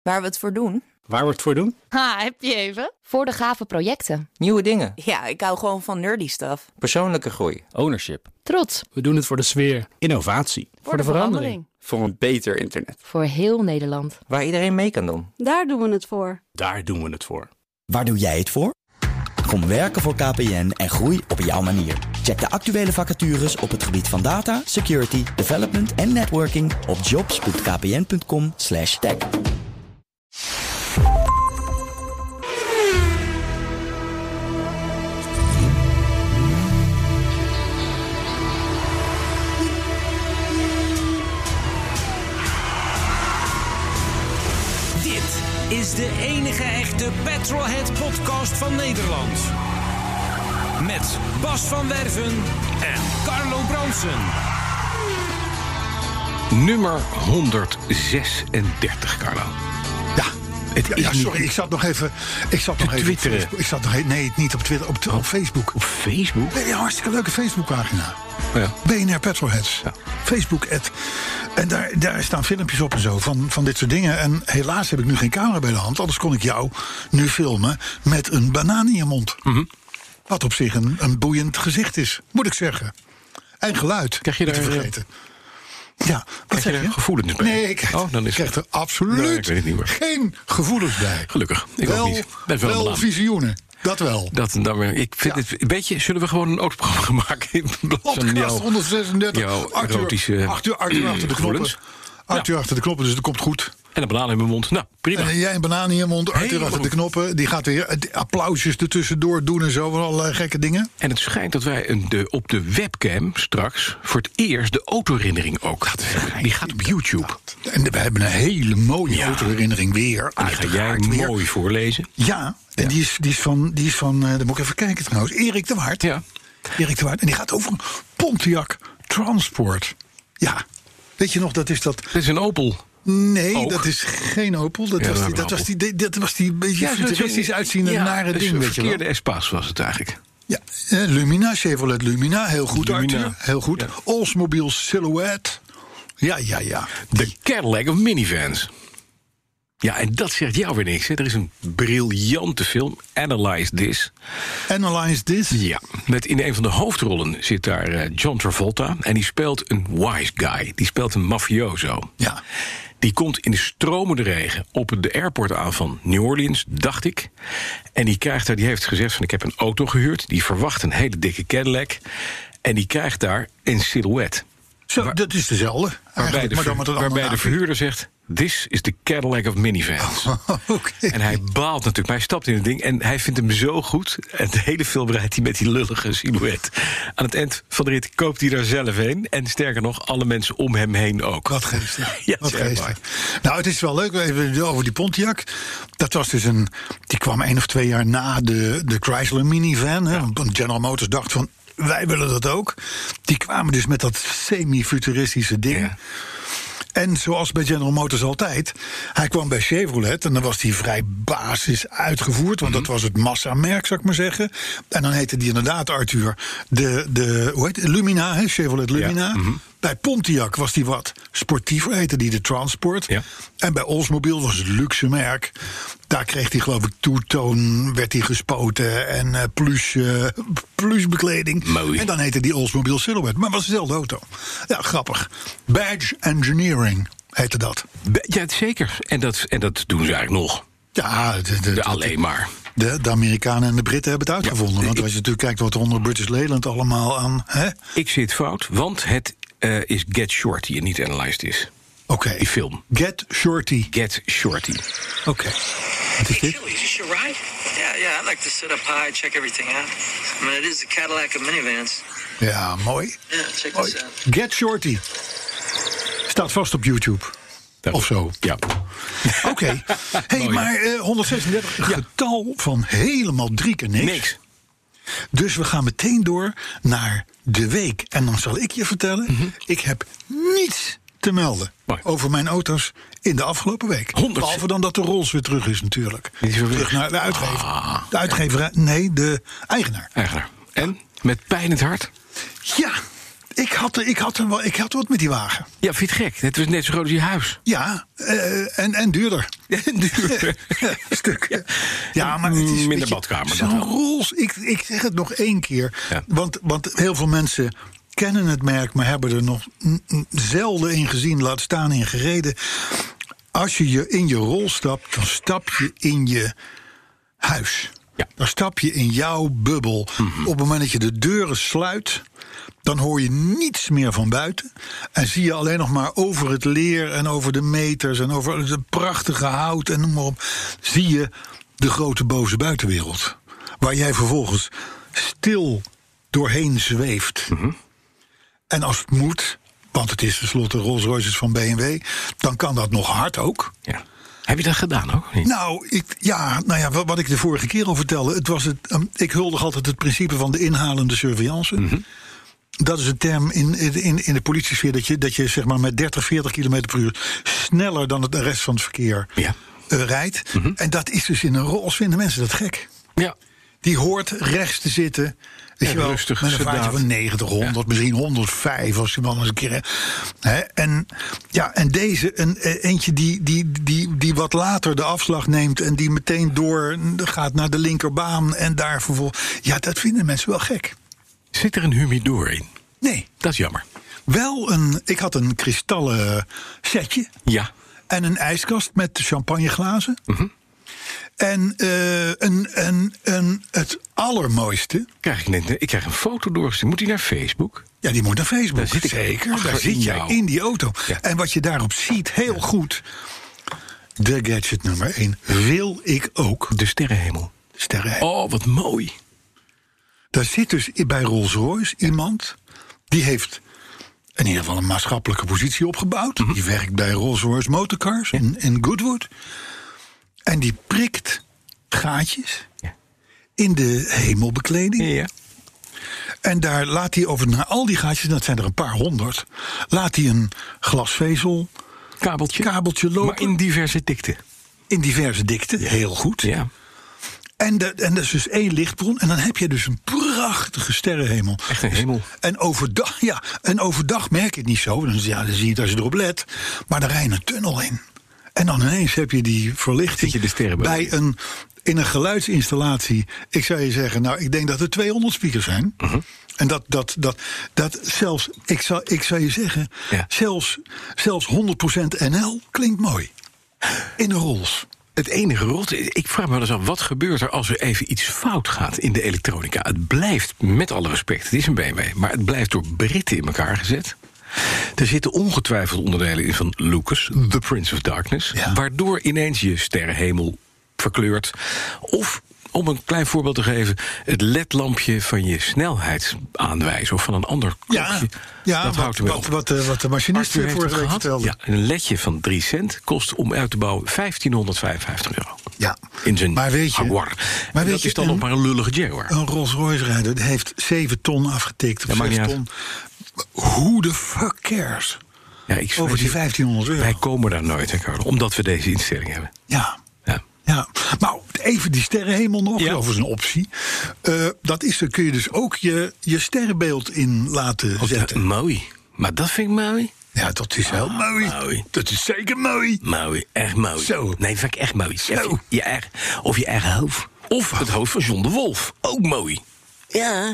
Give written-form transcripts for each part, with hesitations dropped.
Waar we het voor doen? Waar we het voor doen? Ha, heb je even? Voor de gave projecten. Nieuwe dingen. Ja, ik hou gewoon van nerdy stuff. Persoonlijke groei. Ownership. Trots. We doen het voor de sfeer. Innovatie. Voor de verandering. Voor een beter internet. Voor heel Nederland. Waar iedereen mee kan doen. Daar doen we het voor. Daar doen we het voor. Waar doe jij het voor? Kom werken voor KPN en groei op jouw manier. Check de actuele vacatures op het gebied van data, security, development en networking op jobs.kpn.com/tech. Is de enige echte Petrolhead-podcast van Nederland. Met Bas van Werven en Carlo Bronsen. Nummer 136, Carlo. Ja. Ja, sorry, ik zat nog even twitteren. Nee, niet op Twitter, op Facebook. Op Facebook? Nee, een hartstikke leuke Facebookpagina. Ja. BNR Petrolheads. Ja. Facebook. En daar staan filmpjes op en zo van dit soort dingen. En helaas heb ik nu geen camera bij de hand. Anders kon ik jou nu filmen met een banaan in je mond. Mm-hmm. Wat op zich een boeiend gezicht is, moet ik zeggen. En geluid, krijg je daar te vergeten. Ja, wat zeg je? Gevoelens bij? Nee, ik krijg er absoluut geen gevoelens bij. Gelukkig. Ik ook niet. Wel visioenen. Dat wel. Ik vind het een beetje. Zullen we gewoon een autoprogramma maken in plaats van jouw 136. Erotische Arthur achter de knoppen. Arthur achter de knoppen, dus dat komt goed. En een banaan in mijn mond. Nou, prima. En jij een banaan in je mond, Arthur achter de knoppen. Die gaat weer applausjes ertussendoor doen en zo. Van allerlei gekke dingen. En het schijnt dat wij op de webcam straks voor het eerst de autoherinnering ook gaan. Die gaat op YouTube. En we hebben een hele mooie autoherinnering weer. En die ga jij mooi voorlezen. Ja, en die is van dan moet ik even kijken trouwens, Erik de Waard. Ja. Erik de Waard. En die gaat over een Pontiac Transport. Ja, weet je nog, dat is dat... Dat is een Opel. Nee, ook. Dat is geen Opel. Dat was die beetje futuristisch uitziende nare ding. Een verkeerde Espace was het eigenlijk. Ja, Lumina, Chevrolet Lumina. Heel goed, Lumina. Arthur. Heel goed. Ja. Oldsmobile Silhouette. Ja. De Cadillac of minivans. Ja, en dat zegt jou weer niks. Hè? Er is een briljante film, Analyze This. Analyze This? Ja, met in een van de hoofdrollen zit daar John Travolta. En die speelt een wise guy. Die speelt een mafioso. Ja. Die komt in de stromende regen op de airport aan van New Orleans, dacht ik. En die heeft gezegd van ik heb een auto gehuurd. Die verwacht een hele dikke Cadillac. En die krijgt daar een Silhouette. Zo, dat is dezelfde. Waarbij de verhuurder zegt... This is the Cadillac of minivans. Okay. En hij baalt natuurlijk, maar hij stapt in het ding... en hij vindt hem zo goed. En de hele film rijdt hij met die lullige silhouet. Aan het eind van de rit koopt hij daar zelf heen. En sterker nog, alle mensen om hem heen ook. Wat geestig. Ja, wat geestig. Nou, het is wel leuk, even over die Pontiac. Dat was dus die kwam 1 of 2 jaar na de Chrysler minivan. Hè, want General Motors dacht van... wij willen dat ook. Die kwamen dus met dat semi-futuristische ding. Ja. En zoals bij General Motors altijd, hij kwam bij Chevrolet... en dan was hij vrij basis uitgevoerd... want dat was het massamerk, zou ik maar zeggen. En dan heette die inderdaad, Arthur, hoe heet het? Lumina, hè? Chevrolet Lumina. Ja. Mm-hmm. Bij Pontiac was die wat sportiever, heette die de Transport. Ja. En bij Oldsmobile was het luxe merk. Daar kreeg hij, geloof ik, two-tone, werd hij gespoten... en plusbekleding. Mooi. En dan heette die Oldsmobile Silhouette. Maar het was dezelfde auto. Ja, grappig. Badge Engineering heette dat. Ja, zeker. En dat doen ze eigenlijk nog. Ja, alleen maar. De Amerikanen en de Britten hebben het uitgevonden. Want als je natuurlijk kijkt wat er onder British Leyland allemaal aan... Hè? Ik zit fout, want het is Get Shorty en niet Analyze This. Oké. Die film. Get Shorty. Get Shorty. Oké. Wat is dit? Yeah, I'd like to sit up high, check everything out. I mean, it is a Cadillac of minivans. Ja, mooi. Yeah, check this out. Get Shorty. Staat vast op YouTube. Of zo. Ja. Oké. Hey, maar 136, een getal van helemaal 3 keer niks. Dus we gaan meteen door naar de week. En dan zal ik je vertellen, ik heb niets te melden over mijn auto's in de afgelopen week. Behalve dan dat de Rolls weer terug is natuurlijk. Terug naar de uitgever. De uitgever, nee, de eigenaar. En? Met pijn in het hart? Ja. Ik had wat met die wagen. Ja, vind je het gek? Het was net zo groot als je huis. Ja, en duurder. En duurder. Stuk. Ja, maar het is minder badkamer. Zo'n Rolls, ik zeg het nog 1 keer. Ja. Want heel veel mensen kennen het merk, maar hebben er nog zelden in gezien, laat staan in gereden. Als je in je Rolls stapt, dan stap je in je huis. Ja. Dan stap je in jouw bubbel. Op het moment dat je de deuren sluit, dan hoor je niets meer van buiten. En zie je alleen nog maar over het leer en over de meters en over het prachtige hout en noem maar op. Zie je de grote boze buitenwereld. Waar jij vervolgens stil doorheen zweeft. En als het moet, want het is tenslotte Rolls Royces van BMW, dan kan dat nog hard ook. Ja. Heb je dat gedaan ook? Niet? Nou, wat ik de vorige keer al vertelde, ik huldig altijd het principe van de inhalende surveillance. Dat is een term in de politiesfeer dat je zeg maar met 30, 40 km per uur sneller dan de rest van het verkeer rijdt. En dat is dus in een Rolls, vinden mensen dat gek. Ja. Die hoort rechts te zitten. Weet je wel, rustig, met een vaartje van 90, 100, misschien 105 als je dan eens een keer. En deze, eentje die wat later de afslag neemt en die meteen door gaat naar de linkerbaan en daar vervolgens. Ja, dat vinden mensen wel gek. Zit er een humidor in? Nee. Dat is jammer. Wel ik had een kristallen setje. Ja. En een ijskast met champagneglazen. En het allermooiste. Ik krijg een foto doorgestuurd. Moet die naar Facebook? Ja, die moet naar Facebook. Daar zit ik zeker. Daar zit jij in die auto. Ja. En wat je daarop ziet, heel goed. De gadget nummer 1 wil ik ook. De sterrenhemel. Oh, wat mooi. Daar zit dus bij Rolls-Royce iemand. Die heeft in ieder geval een maatschappelijke positie opgebouwd. Die werkt bij Rolls-Royce Motorcars in Goodwood. En die prikt gaatjes in de hemelbekleding. Ja. En daar laat hij naar al die gaatjes, dat zijn er een paar 100... laat hij een glasvezel kabeltje lopen. Maar in diverse dikte. In diverse dikte, heel goed. Ja. En dat is dus 1 lichtbron. En dan heb je dus een prachtige sterrenhemel. Echt een hemel. En overdag merk je het niet zo. Dan zie je het als je erop let. Maar daar rij je een tunnel in. En dan ineens heb je die verlichting. Zit je de sterren bij in een geluidsinstallatie. Ik zou je zeggen, nou, ik denk dat er 200 speakers zijn. En dat zelfs, ik zou je zeggen, zelfs 100% NL klinkt mooi. In een Rolls. Het enige rot, ik vraag me wel eens af, wat gebeurt er als er even iets fout gaat in de elektronica? Het blijft, met alle respect, het is een BMW, maar het blijft door Britten in elkaar gezet. Er zitten ongetwijfeld onderdelen in van Lucas, The Prince of Darkness, waardoor ineens je sterrenhemel verkleurt. Of, om een klein voorbeeld te geven, het ledlampje van je snelheidsaanwijzer of van een ander klokje. Ja, dat houdt ermee op. Wat de machinist vorige week vertelde. Ja, een ledje van 3 cent kost om uit te bouwen €1555. Ja, in zijn maar weet je, Jaguar. Maar dat is dan nog maar een lullige Jaguar. Een Rolls-Royce rijder heeft 7 ton afgetikt. Of 6 ton. Who the fuck cares? Ja, over die €1500. Wij komen daar nooit, hè, Carlo, omdat we deze instelling hebben. Ja, maar even die sterrenhemel nog, overigens een optie. Dat is, dan kun je dus ook je sterrenbeeld in laten zetten. Mooi. Maar dat vind ik mooi. Ja, dat is heel mooi. Dat is zeker mooi. Mooi, echt mooi. Zo. Nee, dat vind ik echt mooi. Zo. Of je eigen hoofd. Of het hoofd van John de Wolf. Ook mooi. Ja.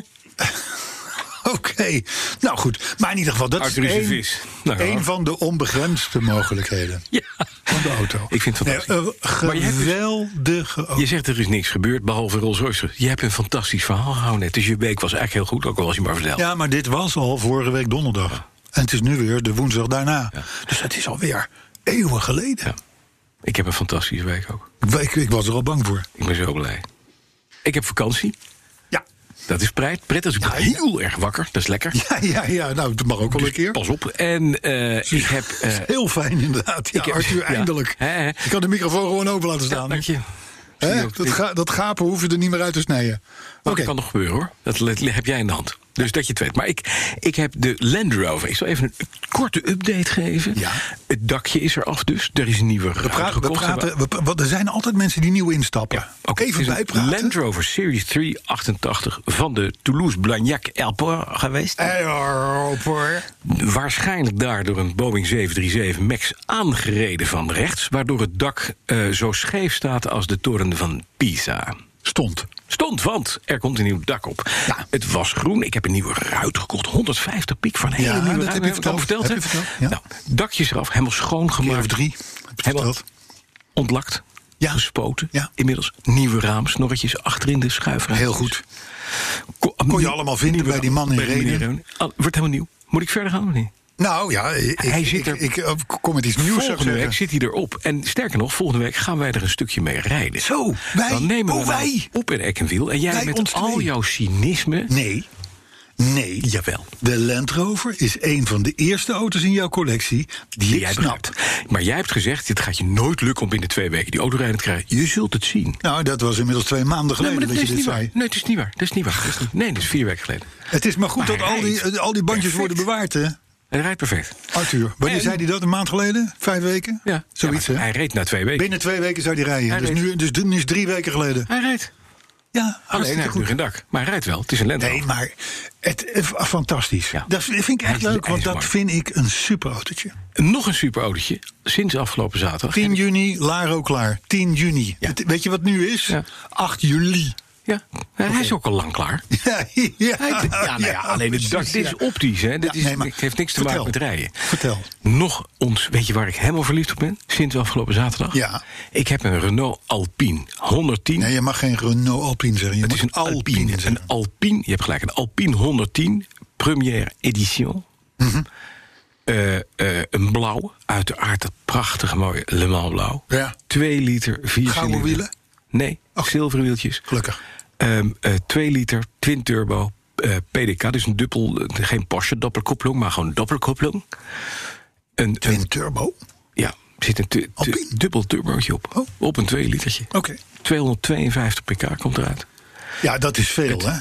Oké, nou goed. Maar in ieder geval, dat is een van de onbegrensde mogelijkheden van de auto. Ik vind het fantastisch. Geweldige auto. Je zegt er is niks gebeurd, behalve Rolls-Royce. Je hebt een fantastisch verhaal gehouden net. Dus je week was eigenlijk heel goed, ook al was je maar verteld. Ja, maar dit was al vorige week donderdag. Ja. En het is nu weer de woensdag daarna. Ja. Dus het is alweer eeuwen geleden. Ja. Ik heb een fantastische week ook. Ik was er al bang voor. Ik ben zo blij. Ik heb vakantie. Dat is prettig. Ik ben heel erg wakker. Dat is lekker. Ja. Nou, dat mag ook wel een keer. Pas op. En ik heb... heel fijn inderdaad. Ja, Arthur, eindelijk. Je kan de microfoon gewoon open laten staan. Dank je. Dat gapen hoef je er niet meer uit te snijden. Dat kan nog gebeuren, hoor. Dat heb jij in de hand. Dus dat je het weet. Maar ik heb de Land Rover. Ik zal even een korte update geven. Ja. Het dakje is er af dus. Er is een nieuwe ruit gekocht. Er zijn altijd mensen die nieuw instappen. Ja, oké. Even Het is bijpraten. een Land Rover Series 388 van de Toulouse-Blagnac Airport geweest. Waarschijnlijk daar door een Boeing 737 MAX aangereden van rechts, waardoor het dak zo scheef staat als de toren van Pisa. Stond, want er komt een nieuw dak op. Ja. Het was groen. Ik heb een nieuwe ruit gekocht. 150 piek voor een hele nieuwe ruit. Heb je verteld? Ja. Nou, dakjes eraf, helemaal schoongemaakt. Keer of 3. Helemaal ontlakt. Ja. Gespoten. Ja. Inmiddels nieuwe raamsnorretjes achterin de schuifruimte. Heel goed. Kon je allemaal vinden bij die man in Reden. Wordt helemaal nieuw. Moet ik verder gaan of niet? Nou ja, ik kom met iets nieuws. Volgende week zit hij erop. En sterker nog, volgende week gaan wij er een stukje mee rijden. Zo, wij? Dan nemen we wij? op in Eckenwiel. En jij Wij met ons al twee. jouw cynisme... Nee. Jawel. De Land Rover is een van de eerste auto's in jouw collectie die ik snap. Begrijpt. Maar jij hebt gezegd, dit gaat je nooit lukken om binnen 2 weken die auto rijden te krijgen. Je zult het zien. Nou, dat was inmiddels 2 maanden geleden Nee, maar dat je dit niet zei. waar. Nee, het is niet waar. Dat is niet waar. Nee, dat is 4 weken geleden. Het is maar goed Maar dat hij al die bandjes perfect. worden bewaard, hè? Hij rijdt perfect. Arthur, wanneer zei hij dat? Een maand geleden? 5 weken? Ja. Zoiets, Ja, maar hè? hij reed na 2 weken. Binnen 2 weken zou hij rijden. Hij Dus nu is 3 weken geleden. Hij rijdt. Ja, Alleen hij heeft nu geen dak. Maar hij rijdt wel. Het is een Land Rover. Nee, maar fantastisch. Ja. Dat vind ik echt Hij is- leuk, hij want is dat mooi. vind ik een superautootje. Nog een superautootje. Sinds afgelopen zaterdag. 10 juni, Laro klaar. 10 juni. Ja. Weet je wat nu is? Ja. 8 juli. Ja, hij is ook al lang klaar. Alleen het dak, dit is optisch. Hè? Dit heeft niks te maken met rijden. Vertel. Weet je waar ik helemaal verliefd op ben? Sinds afgelopen zaterdag? Ja. Ik heb een Renault Alpine 110. Nee, je mag geen Renault Alpine zeggen. Je het moet is een Alpine. zeggen. Een Alpine, je hebt gelijk, een Alpine 110, première edition. Een blauw, uiteraard dat prachtige mooie Le Mans blauw. Ja. 2 liter, 4 Gouden wielen? Nee, zilveren wieltjes. Gelukkig. 2 liter, twin turbo, PDK, dus een geen Porsche doppelkopplung, maar gewoon doppelkopplung. Twin turbo? Ja, er zit een dubbel turbootje op. Oh. Op een 2 litertje. Oké. 252 pk komt eruit. Ja, dat is veel, hè?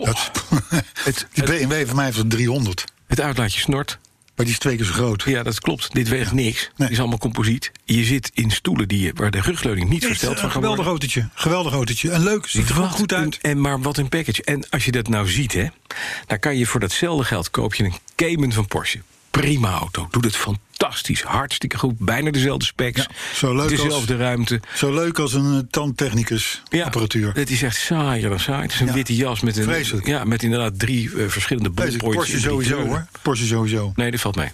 Die BMW van mij heeft 300. Het uitlaatje snort. Maar die is 2 keer zo groot. Ja, dat klopt. Dit weegt niks. Nee. Het is allemaal composiet. Je zit in stoelen waar de rugleuning niet versteld van kan worden. Geweldig autootje. En leuk, ziet er ook goed uit. Maar wat een package. En als je dat nou ziet, hè, dan kan je voor datzelfde geld koop je een Cayman van Porsche. Prima auto. Doet het fantastisch. Hartstikke goed. Bijna dezelfde specs. Ja, zo leuk dezelfde ruimte. Zo leuk als een tandtechnicus apparatuur. Het is echt saaier dan saai. Het is een witte jas met met inderdaad 3 verschillende ballpoints. Porsche sowieso, hoor. Porsche sowieso. Nee, dat valt mee.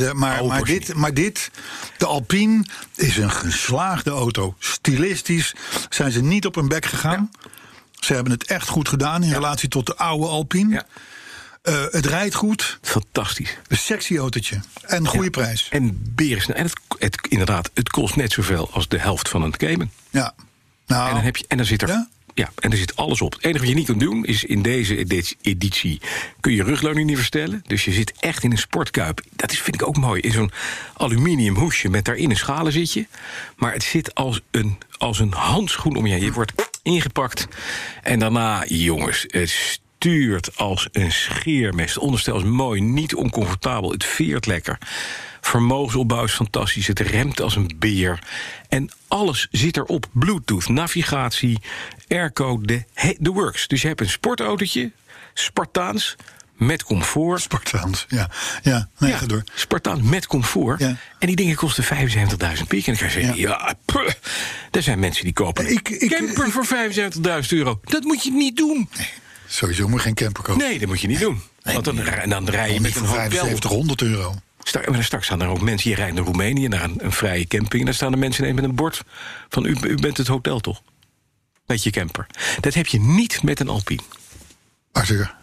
Maar de Alpine is een geslaagde auto. Stilistisch zijn ze niet op hun bek gegaan. Ja. Ze hebben het echt goed gedaan in relatie tot de oude Alpine. Ja. Het rijdt goed. Fantastisch. Een sexy autootje. En goede prijs. En berensnel. En het kost net zoveel als de helft van een Cayman. Ja. Nou, en dan zit er... Ja, en er zit alles op. Het enige wat je niet kunt doen is in deze editie kun je rugleuning niet verstellen. Dus je zit echt in een sportkuip. Dat vind ik ook mooi. In zo'n aluminium hoesje met daarin een schalenzitje. Maar het zit als een handschoen om je heen. Je wordt ingepakt. En daarna, jongens, het stuurt als een scheermes. Het onderstel is mooi, niet oncomfortabel. Het veert lekker. Vermogensopbouw is fantastisch. Het remt als een beer. En alles zit erop. Bluetooth, navigatie, airco, de works. Dus je hebt een sportautootje, Spartaans, met comfort. Spartaans, ja. Ga door. Spartaans met comfort. Ja. En die dingen kosten 75.000 piek. En dan kan je zeggen, er zijn mensen die kopen een camper voor 75.000 euro. Dat moet je niet doen. Nee, sowieso moet je geen camper kopen. Nee, dat moet je niet doen. Want dan rij je met een hotel. 7500 euro. Straks staan er ook mensen, je rijdt naar Roemenië, naar een vrije camping. En daar staan er mensen ineens met een bord van u bent het hotel toch? Met je camper. Dat heb je niet met een Alpine. Arthur,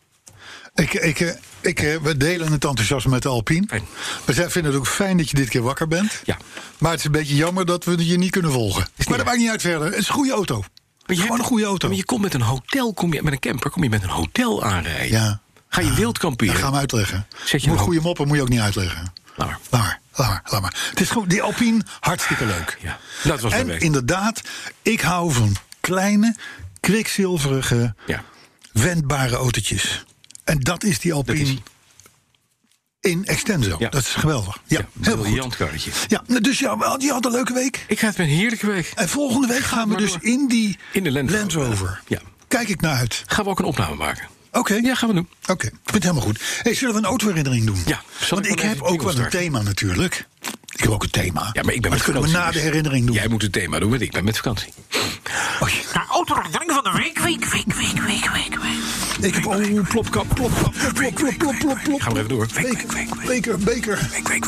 we delen het enthousiasme met de Alpine. Fijn. We vinden het ook fijn dat je dit keer wakker bent. Ja. Maar het is een beetje jammer dat we je niet kunnen volgen. Maar dat maakt niet uit verder. Het is een goede auto. Gewoon een goede auto. Maar je komt met een hotel, met een camper, kom je met een hotel aanrijden. Ja. Ga je wild kamperen? Dat gaan we uitleggen. Zet je een goede moppen moet je ook niet uitleggen. Laat maar. Het is gewoon die Alpine hartstikke leuk. Ja, dat was en inderdaad, ik hou van kleine, kwikzilverige, wendbare autootjes. En dat is die Alpine in Extenso. Ja. Dat is geweldig. Ja, een heel goed. briljant karretje. Ja, dus je had een leuke week. Ik ga het met een heerlijke week. En volgende week gaan we dus in de Land Rover. Ja. Kijk ik naar uit. Gaan we ook een opname maken? Oké. Ja, gaan we doen. Oké, ik vind het helemaal goed. Hey, zullen we een autoherinnering doen? Ja. Want ik heb ook wel een thema natuurlijk. Ik heb ook een thema. Ja, maar ik ben met dat kunnen we vakantie, na de dus herinnering doen. Jij moet het thema doen, want ik ben met vakantie. Oh, ja. Nou, autoherinnering van de week. Ik heb plopkap, plop. Gaan we even door. Beker.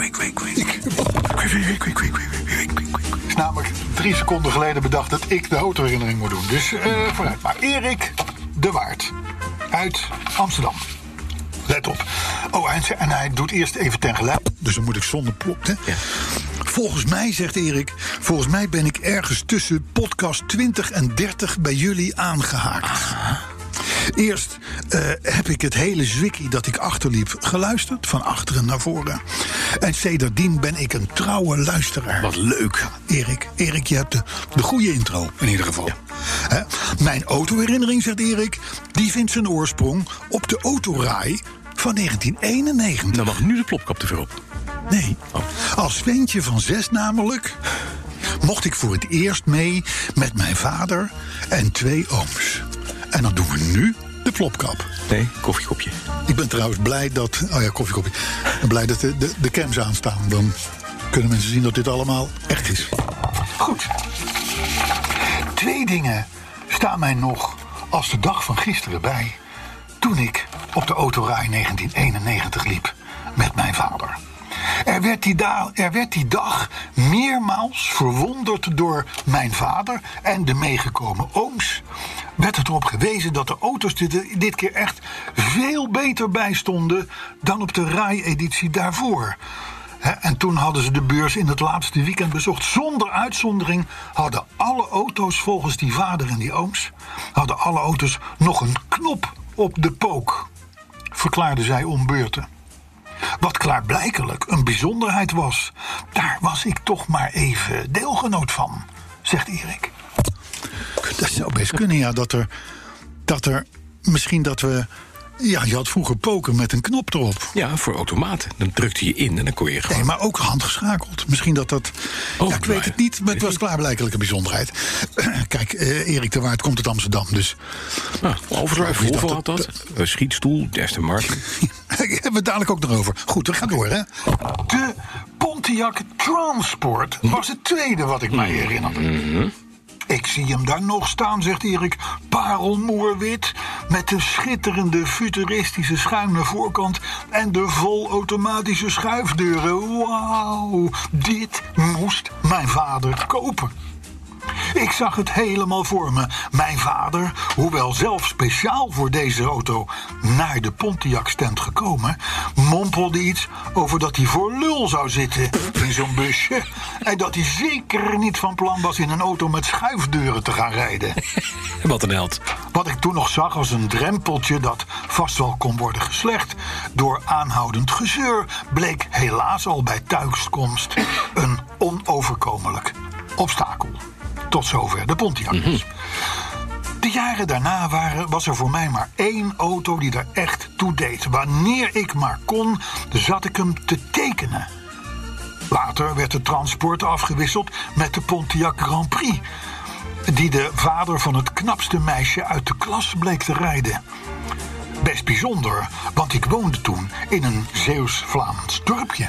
Het is namelijk 3 seconden geleden bedacht dat ik de autoherinnering moet doen. Dus vooruit. Maar Erik de Waard uit Amsterdam. Let op. Oh, en hij doet eerst even ten gelijk. Dus dan moet ik zonder plop. Hè? Ja. Volgens mij, zegt Erik, ben ik ergens tussen podcast 20 en 30 bij jullie aangehaakt. Aha. Eerst heb ik het hele zwikkie dat ik achterliep geluisterd, van achteren naar voren. En sedertdien ben ik een trouwe luisteraar. Wat leuk. Erik, je hebt de goede intro in ieder geval. Ja. Hè? Mijn autoherinnering, zegt Erik, die vindt zijn oorsprong op de autorij van 1991. Dan mag nu de plopkap te ver op. Nee, als ventje van 6 namelijk mocht ik voor het eerst mee met mijn vader en 2 ooms. En dan doen we nu de plopkap. Nee, koffiekopje. Ik ben trouwens blij dat... Oh ja, koffiekopje. Ik ben blij dat de cams aanstaan. Dan kunnen mensen zien dat dit allemaal echt is. Goed. 2 dingen staan mij nog als de dag van gisteren bij. Toen ik op de autorij 1991 liep met mijn vader. Er werd die dag meermaals verwonderd door mijn vader en de meegekomen ooms. Werd het erop gewezen dat de auto's dit keer echt veel beter bijstonden dan op de RAI-editie daarvoor. En toen hadden ze de beurs in het laatste weekend bezocht. Zonder uitzondering hadden alle auto's, volgens die vader en die ooms, hadden alle auto's nog een knop op de pook, verklaarden zij om beurten. Wat klaarblijkelijk een bijzonderheid was. Daar was ik toch maar even deelgenoot van, zegt Erik. Dat zou best kunnen, ja, dat er misschien dat we... Ja, je had vroeger poker met een knop erop. Ja, voor automaten. Dan drukte je in en dan kon je gewoon... Nee, maar ook handgeschakeld. Misschien dat... Oh, ja, ik weet het niet, maar het was klaarblijkelijk een bijzonderheid. Kijk, Erik de Waard komt uit Amsterdam, dus... Overdrive, Volvo had dat. Schietstoel, Aston Martin. Daar hebben we het dadelijk ook nog over. Goed, we gaan door, hè. De Pontiac Transport was het tweede wat ik mij herinnerde. Mm-hmm. Ik zie hem daar nog staan, zegt Erik, parelmoerwit, met de schitterende futuristische schuine voorkant en de volautomatische schuifdeuren. Wauw, dit moest mijn vader kopen. Ik zag het helemaal voor me. Mijn vader, hoewel zelf speciaal voor deze auto naar de Pontiac-stand gekomen, mompelde iets over dat hij voor lul zou zitten in zo'n busje. En dat hij zeker niet van plan was in een auto met schuifdeuren te gaan rijden. Wat een held. Wat ik toen nog zag als een drempeltje dat vast wel kon worden geslecht door aanhoudend gezeur, bleek helaas al bij thuiskomst een onoverkomelijk obstakel. Tot zover de Pontiac. Mm-hmm. De jaren daarna was er voor mij maar 1 auto die er echt toe deed. Wanneer ik maar kon, zat ik hem te tekenen. Later werd de Transport afgewisseld met de Pontiac Grand Prix, die de vader van het knapste meisje uit de klas bleek te rijden. Best bijzonder, want ik woonde toen in een Zeeuws-Vlaams dorpje.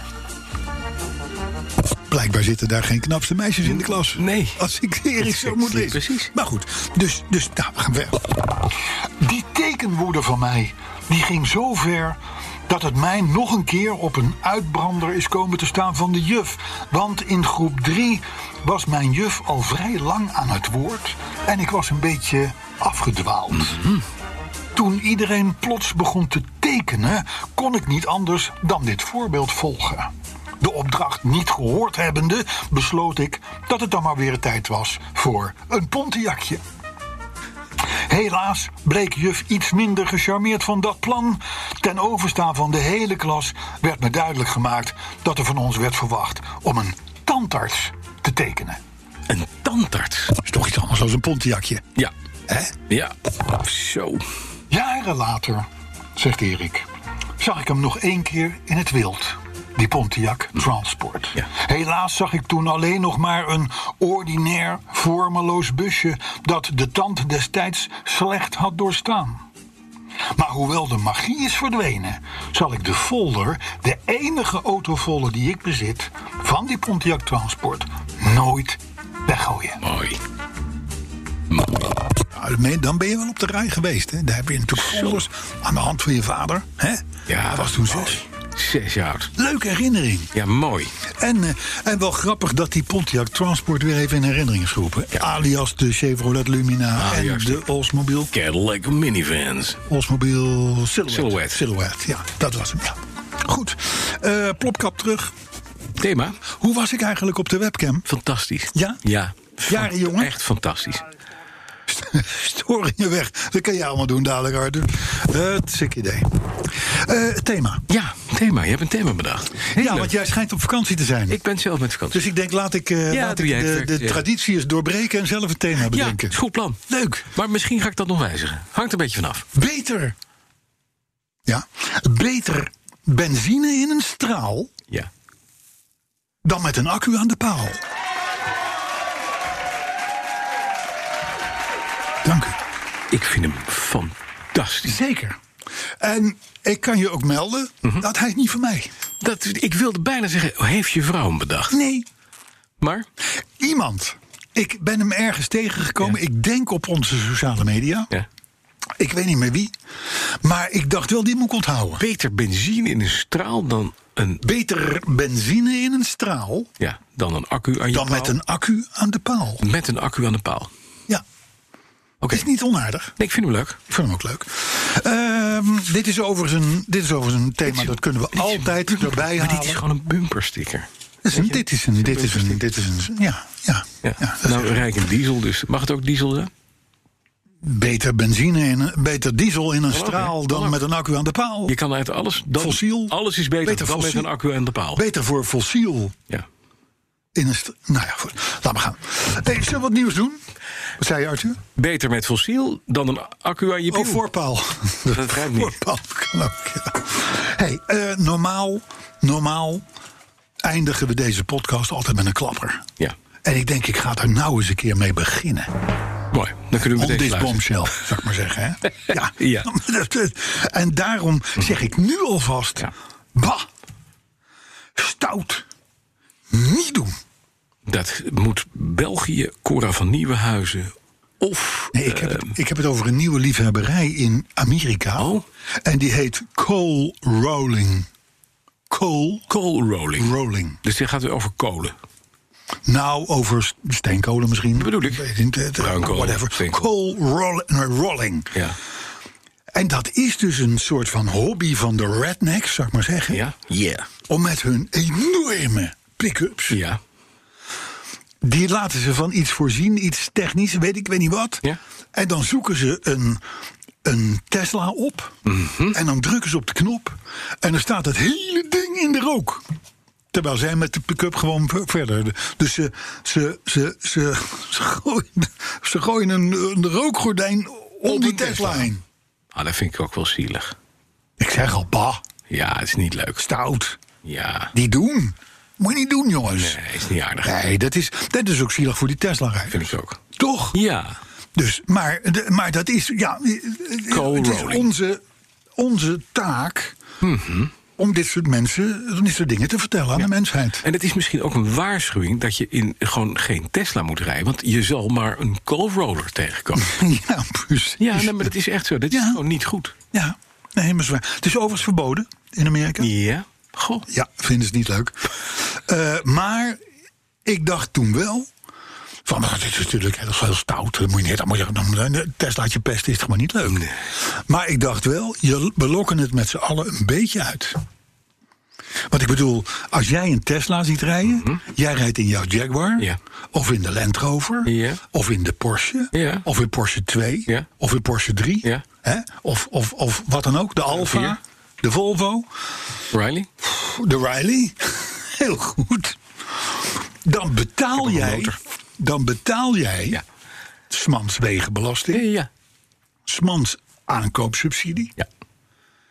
Blijkbaar zitten daar geen knapste meisjes in de klas. Nee. Als ik Erik zo moet lezen. Precies. Maar goed, dus nou, we gaan verder. Die tekenwoede van mij, die ging zo ver dat het mij nog een keer op een uitbrander is komen te staan van de juf. Want in groep 3 was mijn juf al vrij lang aan het woord en ik was een beetje afgedwaald. Mm-hmm. Toen iedereen plots begon te tekenen, kon ik niet anders dan dit voorbeeld volgen. De opdracht niet gehoord hebbende, besloot ik dat het dan maar weer tijd was voor een Pontiacje. Helaas bleek juf iets minder gecharmeerd van dat plan. Ten overstaan van de hele klas werd me duidelijk gemaakt dat er van ons werd verwacht om een tandarts te tekenen. Een tandarts? Dat is toch iets anders dan een Pontiacje? Ja. Hè? Ja. Zo. Jaren later zegt Erik, zag ik hem nog 1 keer in het wild. Die Pontiac Transport. Ja. Helaas zag ik toen alleen nog maar een ordinair, vormeloos busje dat de tand destijds slecht had doorstaan. Maar hoewel de magie is verdwenen, zal ik de folder, de enige autofolder die ik bezit, van die Pontiac Transport, nooit weggooien. Mooi. Nou, dan ben je wel op de rij geweest. Hè? Daar heb je natuurlijk folders aan de hand van je vader. Hè? Ja, dat was toen mooi. 6. 6 jaar oud. Leuke herinnering. Ja, mooi. En wel grappig dat die Pontiac Transport weer even in herinnering is geroepen. Ja. Alias de Chevrolet Lumina en juist. de Oldsmobile. Cadillac minivans. Oldsmobile Silhouette. Silhouette, ja, dat was hem, ja. Goed, plopkap terug. Thema? Hoe was ik eigenlijk op de webcam? Fantastisch. Ja? Ja. Jaren jongen? Echt fantastisch. Storingen weg. Dat kan je allemaal doen dadelijk, Arthur. Het sick idee. Thema. Ja, thema. Je hebt een thema bedacht. Heel Ja, leuk. want jij schijnt op vakantie te zijn. Ik ben zelf met vakantie. Dus ik denk, laat ik doe jij het de werk, ja. traditie eens doorbreken en zelf een thema bedenken. is goed plan. Leuk. Maar misschien ga ik dat nog wijzigen. Hangt er een beetje vanaf. Beter. Ja, beter benzine in een straal Ja. dan met een accu aan de paal. Dank u. Ik vind hem fantastisch. Zeker. En ik kan je ook melden dat hij is niet van mij. Ik wilde bijna zeggen, heeft je vrouw hem bedacht? Nee, Maar? iemand. Ik ben hem ergens tegengekomen. Ja. Ik denk op onze sociale media. Ja. Ik weet niet meer wie. Maar ik dacht wel, die moet ik onthouden. Beter benzine in een straal dan een... Beter benzine in een straal Ja, dan een accu aan je dan paal. met een accu aan de paal. Met een accu aan de paal. Ja, Oké. is niet onaardig. Nee, ik vind hem leuk. Ik vind hem ook leuk. Dit is overigens een thema, dat kunnen we altijd erbij Maar halen. dit is gewoon een bumpersticker. Dit is een, ja. Ja. dat is Nou, rijk in diesel, dus mag het ook diesel zijn? beter diesel in een straal dan met een accu aan de paal. Je kan uit alles... Dan, Fossiel. Alles is beter dan met een accu aan de paal. Beter voor fossiel Ja. in een nou ja, goed. Laat maar gaan. Hey, zullen we wat nieuws doen? Wat zei je, Arthur? Beter met fossiel dan een accu aan je piel. Oh, voorpaal. Dat rijmt niet. Voorpaal kan ook, ja. Hey, normaal eindigen we deze podcast altijd met een klapper. Ja. En ik denk, ik ga daar nou eens een keer mee beginnen. Mooi, dan kunnen we On meteen this sluiten. bombshell, zou ik maar zeggen. Hè? Ja. Ja. En daarom zeg ik nu alvast... Ja. Bah, stout, niet doen. Dat moet België, Cora van Nieuwenhuizen of... Nee, ik heb het over een nieuwe liefhebberij in Amerika. Oh. En die heet coal rolling. Coal Rolling. Dus dit gaat weer over kolen. Nou, over steenkolen misschien. Dat bedoel ik. weet niet, Bruinkool, whatever. steenkool. Coal rolling. Ja. En dat is dus een soort van hobby van de rednecks, zou ik maar zeggen. Ja? Yeah. Om met hun enorme pick-ups... Ja. Die laten ze van iets voorzien, iets technisch, weet niet wat. Ja. En dan zoeken ze een Tesla op. En dan drukken ze op de knop. En dan staat het hele ding in de rook. Terwijl zij met de pick-up gewoon verder. Dus ze gooien een rookgordijn om die Tesla heen. Ah, dat vind ik ook wel zielig. Ik zeg al, bah, Ja, het is niet leuk. stout. Ja. Die doen. Moet je niet doen, jongens. Nee, is niet aardig. Nee, dat is ook zielig voor die Tesla-rijders. Vind ik ook. Toch? Ja. Dus, maar dat is, ja, het is onze taak om dit soort dingen te vertellen aan de mensheid. En het is misschien ook een waarschuwing dat je gewoon geen Tesla moet rijden. Want je zal maar een coal roller tegenkomen. Ja, precies. Ja, nee, maar dat is echt zo. Dat is gewoon niet goed. Ja, nee, maar zwaar. Het is overigens verboden in Amerika. Ja. Goh. Ja, vinden ze niet leuk. Maar ik dacht toen wel... Van, dat is natuurlijk dat is heel stout. Dat moet je niet, Teslaatje pesten is toch maar niet leuk. Nee. Maar ik dacht wel, we lokken het met z'n allen een beetje uit. Want ik bedoel, als jij een Tesla ziet rijden... Jij rijdt in jouw Jaguar... Ja. Of in de Land Rover... Ja. Of in de Porsche... Ja. Of in Porsche 2... Ja. Of in Porsche 3... Ja. Hè? Of wat dan ook, de Alfa... 4. De Volvo... Riley? De Riley, heel goed. Dan betaal jij Ja. smans wegenbelasting, Ja. smans aankoopsubsidie. Ja.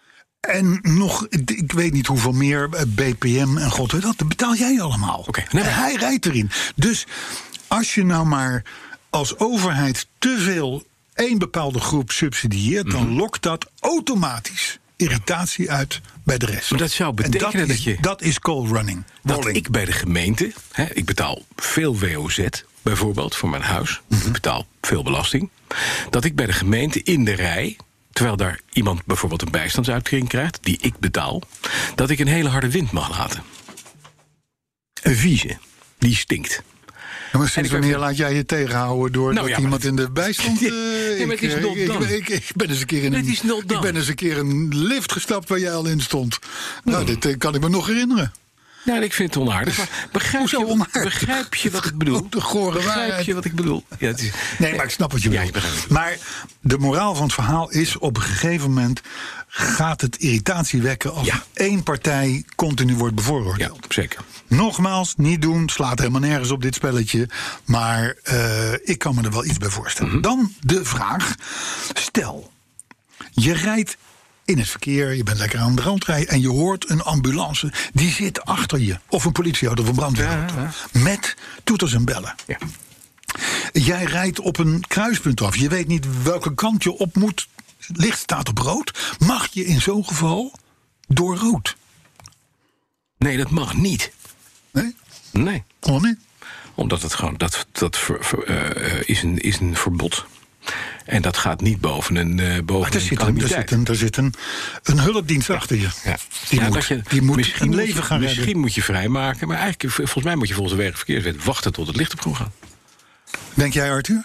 En nog, ik weet niet hoeveel meer, BPM en god weet dat betaal jij allemaal. Oké. En hij rijdt erin. Dus als je nou maar als overheid te veel één bepaalde groep subsidieert, dan lokt dat automatisch irritatie uit bij de rest. Maar dat zou betekenen dat is coal running. Dat ik bij de gemeente, ik betaal veel WOZ bijvoorbeeld voor mijn huis. Ik betaal veel belasting. Dat ik bij de gemeente in de rij, terwijl daar iemand bijvoorbeeld een bijstandsuitkering krijgt, die ik betaal, dat ik een hele harde wind mag laten. Een vieze, die stinkt. Ja, maar sinds wanneer laat jij je tegenhouden door iemand in de bijstand? Maar het is not done. Ik ben eens een keer in een lift gestapt waar jij al in stond. Nou, dit kan ik me nog herinneren. Ja, ik vind het onaardig. Maar begrijp je wat ik bedoel? De gore waarheid. Begrijp je wat ik bedoel? Ja, het is, nee, maar ik snap wat je bedoelt. Maar de moraal van het verhaal is, op een gegeven moment gaat het irritatie wekken als één partij continu wordt bevooroordeeld. Ja, zeker. Nogmaals, niet doen, slaat helemaal nergens op dit spelletje. Maar ik kan me er wel iets bij voorstellen. Dan de vraag, stel, je rijdt in het verkeer, je bent lekker aan de rand rijden en je hoort een ambulance, die zit achter je. Of een politieauto of een brandweerauto. Met toeters en bellen. Ja. Jij rijdt op een kruispunt af. Je weet niet welke kant je op moet. Licht staat op rood. Mag je in zo'n geval door rood? Nee, dat mag niet. Nee? Nee. Waarom niet? Omdat het gewoon, dat is een verbod. En dat gaat niet boven een calamiteit. Er zit een hulpdienst achter je. Ja. Die moet een leven gaan redden. Misschien moet je vrijmaken, maar eigenlijk, volgens mij moet je volgens de Wegenverkeerswet wachten tot het licht op groen gaat. Denk jij, Arthur?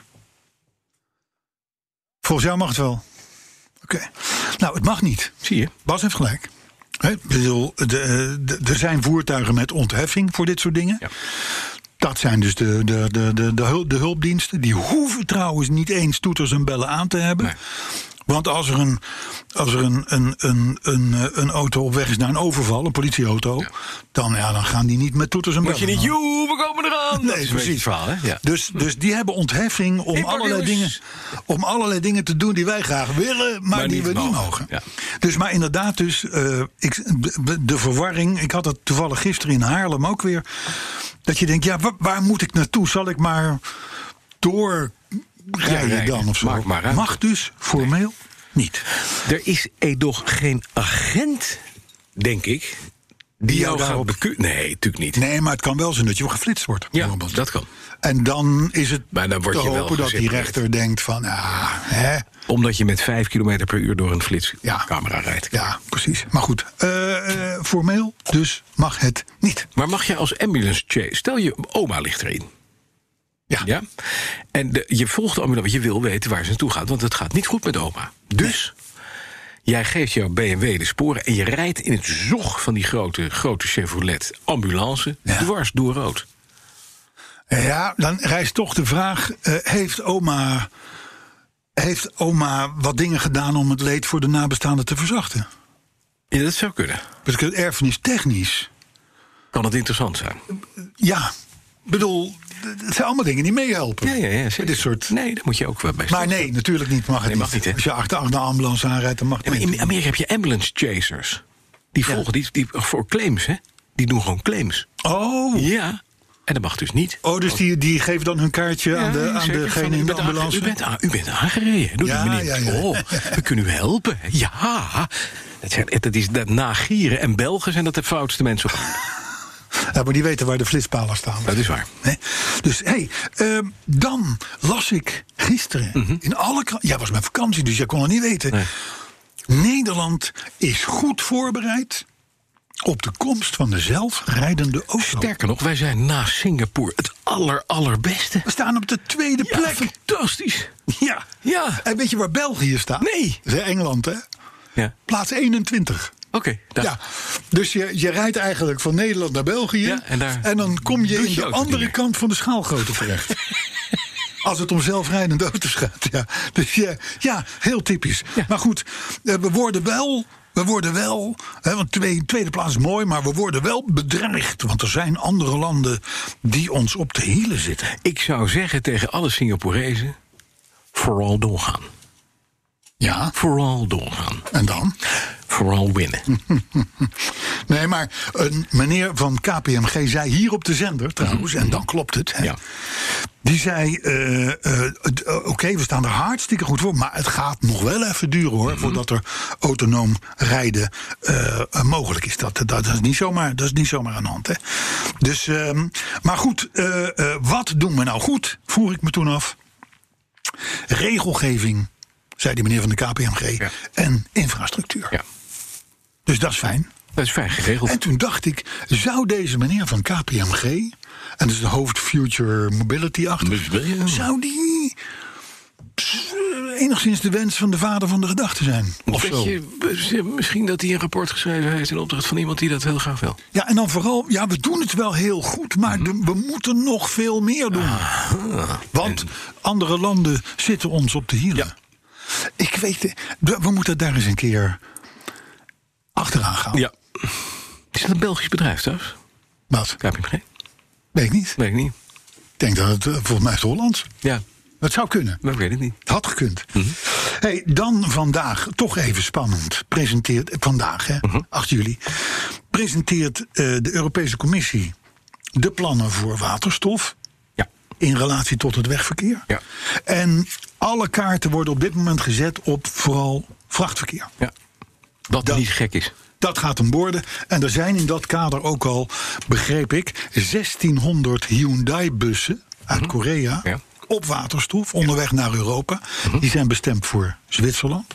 Volgens jou mag het wel. Oké. Nou, het mag niet. Zie je? Bas heeft gelijk. Er zijn voertuigen met ontheffing voor dit soort dingen. Ja. Dat zijn dus de hulpdiensten. Die hoeven trouwens niet eens toeters en bellen aan te hebben. Nee. Want als er een auto op weg is naar een overval, een politieauto, dan gaan die niet met toeters en bellen. Moet je niet, we komen eraan. Nee, precies. Verhaal, hè? Ja. Dus die hebben ontheffing om allerlei dingen te doen die wij graag willen, maar die we niet mogen. Ja. Dus maar inderdaad, de verwarring. Ik had het toevallig gisteren in Haarlem ook weer. Dat je denkt, waar moet ik naartoe? Zal ik maar doorrijden dan of zo? Mag dus formeel niet. Er is toch geen agent, denk ik, die jou gaat nee, natuurlijk niet. Nee, maar het kan wel zijn dat je geflitst wordt. Ja, dat kan. En dan is het maar dan word te je hopen wel dat die rechter denkt van, omdat je met 5 km per uur door een flitscamera rijdt. Ja, precies. Maar goed, formeel dus mag het niet. Maar mag je als ambulance chase, stel je oma ligt erin. Ja. En je volgt de ambulance, want je wil weten waar ze naartoe gaat, want het gaat niet goed met oma. Dus jij geeft jouw BMW de sporen en je rijdt in het zog van die grote Chevrolet ambulance dwars door rood. Ja, dan rijst toch de vraag, heeft oma wat dingen gedaan om het leed voor de nabestaanden te verzachten? Ja, dat zou kunnen. Dus erfenis technisch kan het interessant zijn. Ja, bedoel, het zijn allemaal dingen die meehelpen. Ja, dit soort. Nee, daar moet je ook wel bij staan. Maar nee, natuurlijk niet. Mag het mag niet. Als je achter de ambulance aanrijdt, dan mag het niet. In Amerika heb je ambulance chasers. Die volgen, die voor claims, hè? Die doen gewoon claims. Oh. Ja. En dat mag dus niet. Oh, dus die geven dan hun kaartje aan degene in de ambulance? U bent aangereden. Doe meneer. Ja. Oh, we kunnen u helpen. Ja. Dat Nagieren en Belgen zijn dat de foutste mensen op. Ja, maar die weten waar de flitspalen staan. Dat is waar. Dus dan las ik gisteren in alle kranten. Jij was met vakantie, dus jij kon het niet weten. Nee. Nederland is goed voorbereid op de komst van de zelfrijdende auto. Sterker nog, wij zijn na Singapore het allerbeste. We staan op de tweede plek. Fantastisch. Ja. En weet je waar België staat? Nee. Dat is Engeland, hè? Ja. Plaats 21. Oké. Dus je rijdt eigenlijk van Nederland naar België. Ja, en dan kom je in de andere kant van de schaalgrootte terecht. Als het om zelfrijdende auto's gaat. Ja. Dus heel typisch. Ja. Maar goed, we worden wel, want tweede plaats is mooi, maar we worden wel bedreigd. Want er zijn andere landen die ons op de hielen zitten. Ik zou zeggen tegen alle Singaporezen, vooral doorgaan. Ja. Vooral doorgaan. En dan? Vooral winnen. Nee, maar een meneer van KPMG zei hier op de zender trouwens, en dan klopt het. Hè, Ja. Die zei, oké, we staan er hartstikke goed voor, maar het gaat nog wel even duren hoor, voordat er autonoom rijden mogelijk is. Dat is niet zomaar aan de hand. Hè. Dus, maar goed, wat doen we nou goed, vroeg ik me toen af. Regelgeving, zei die meneer van de KPMG, Ja. en infrastructuur. Ja. Dus dat is fijn. Dat is fijn geregeld. En toen dacht ik, zou deze meneer van KPMG, en dat is de hoofd Future Mobility achter, zou die enigszins de wens van de vader van de gedachte zijn? Of Weet zo. je, misschien dat hij een rapport geschreven heeft in opdracht van iemand die dat heel graag wil. Ja, en dan vooral, ja, we doen het wel heel goed, maar we moeten nog veel meer doen. Want andere landen zitten ons op de hielen. Ja. Ik weet, we moeten daar eens een keer achteraan gaan. Ja. Is dat een Belgisch bedrijf trouwens? Wat? KPMG? Weet ik niet. Weet ik niet. Ik denk dat het volgens mij is het Hollands. Ja, Het zou kunnen. maar ik weet het niet. Het had gekund. Hey, dan vandaag, toch even spannend, presenteert vandaag, hè, 8 juli, presenteert de Europese Commissie de plannen voor waterstof Ja. in relatie tot het wegverkeer. Ja. En alle kaarten worden op dit moment gezet op vooral vrachtverkeer. Ja. Wat Dat- niet gek is. Dat gaat hem worden. En er zijn in dat kader ook al, begreep ik, 1600 Hyundai-bussen uit Korea Ja. op waterstof onderweg naar Europa. Die zijn bestemd voor Zwitserland.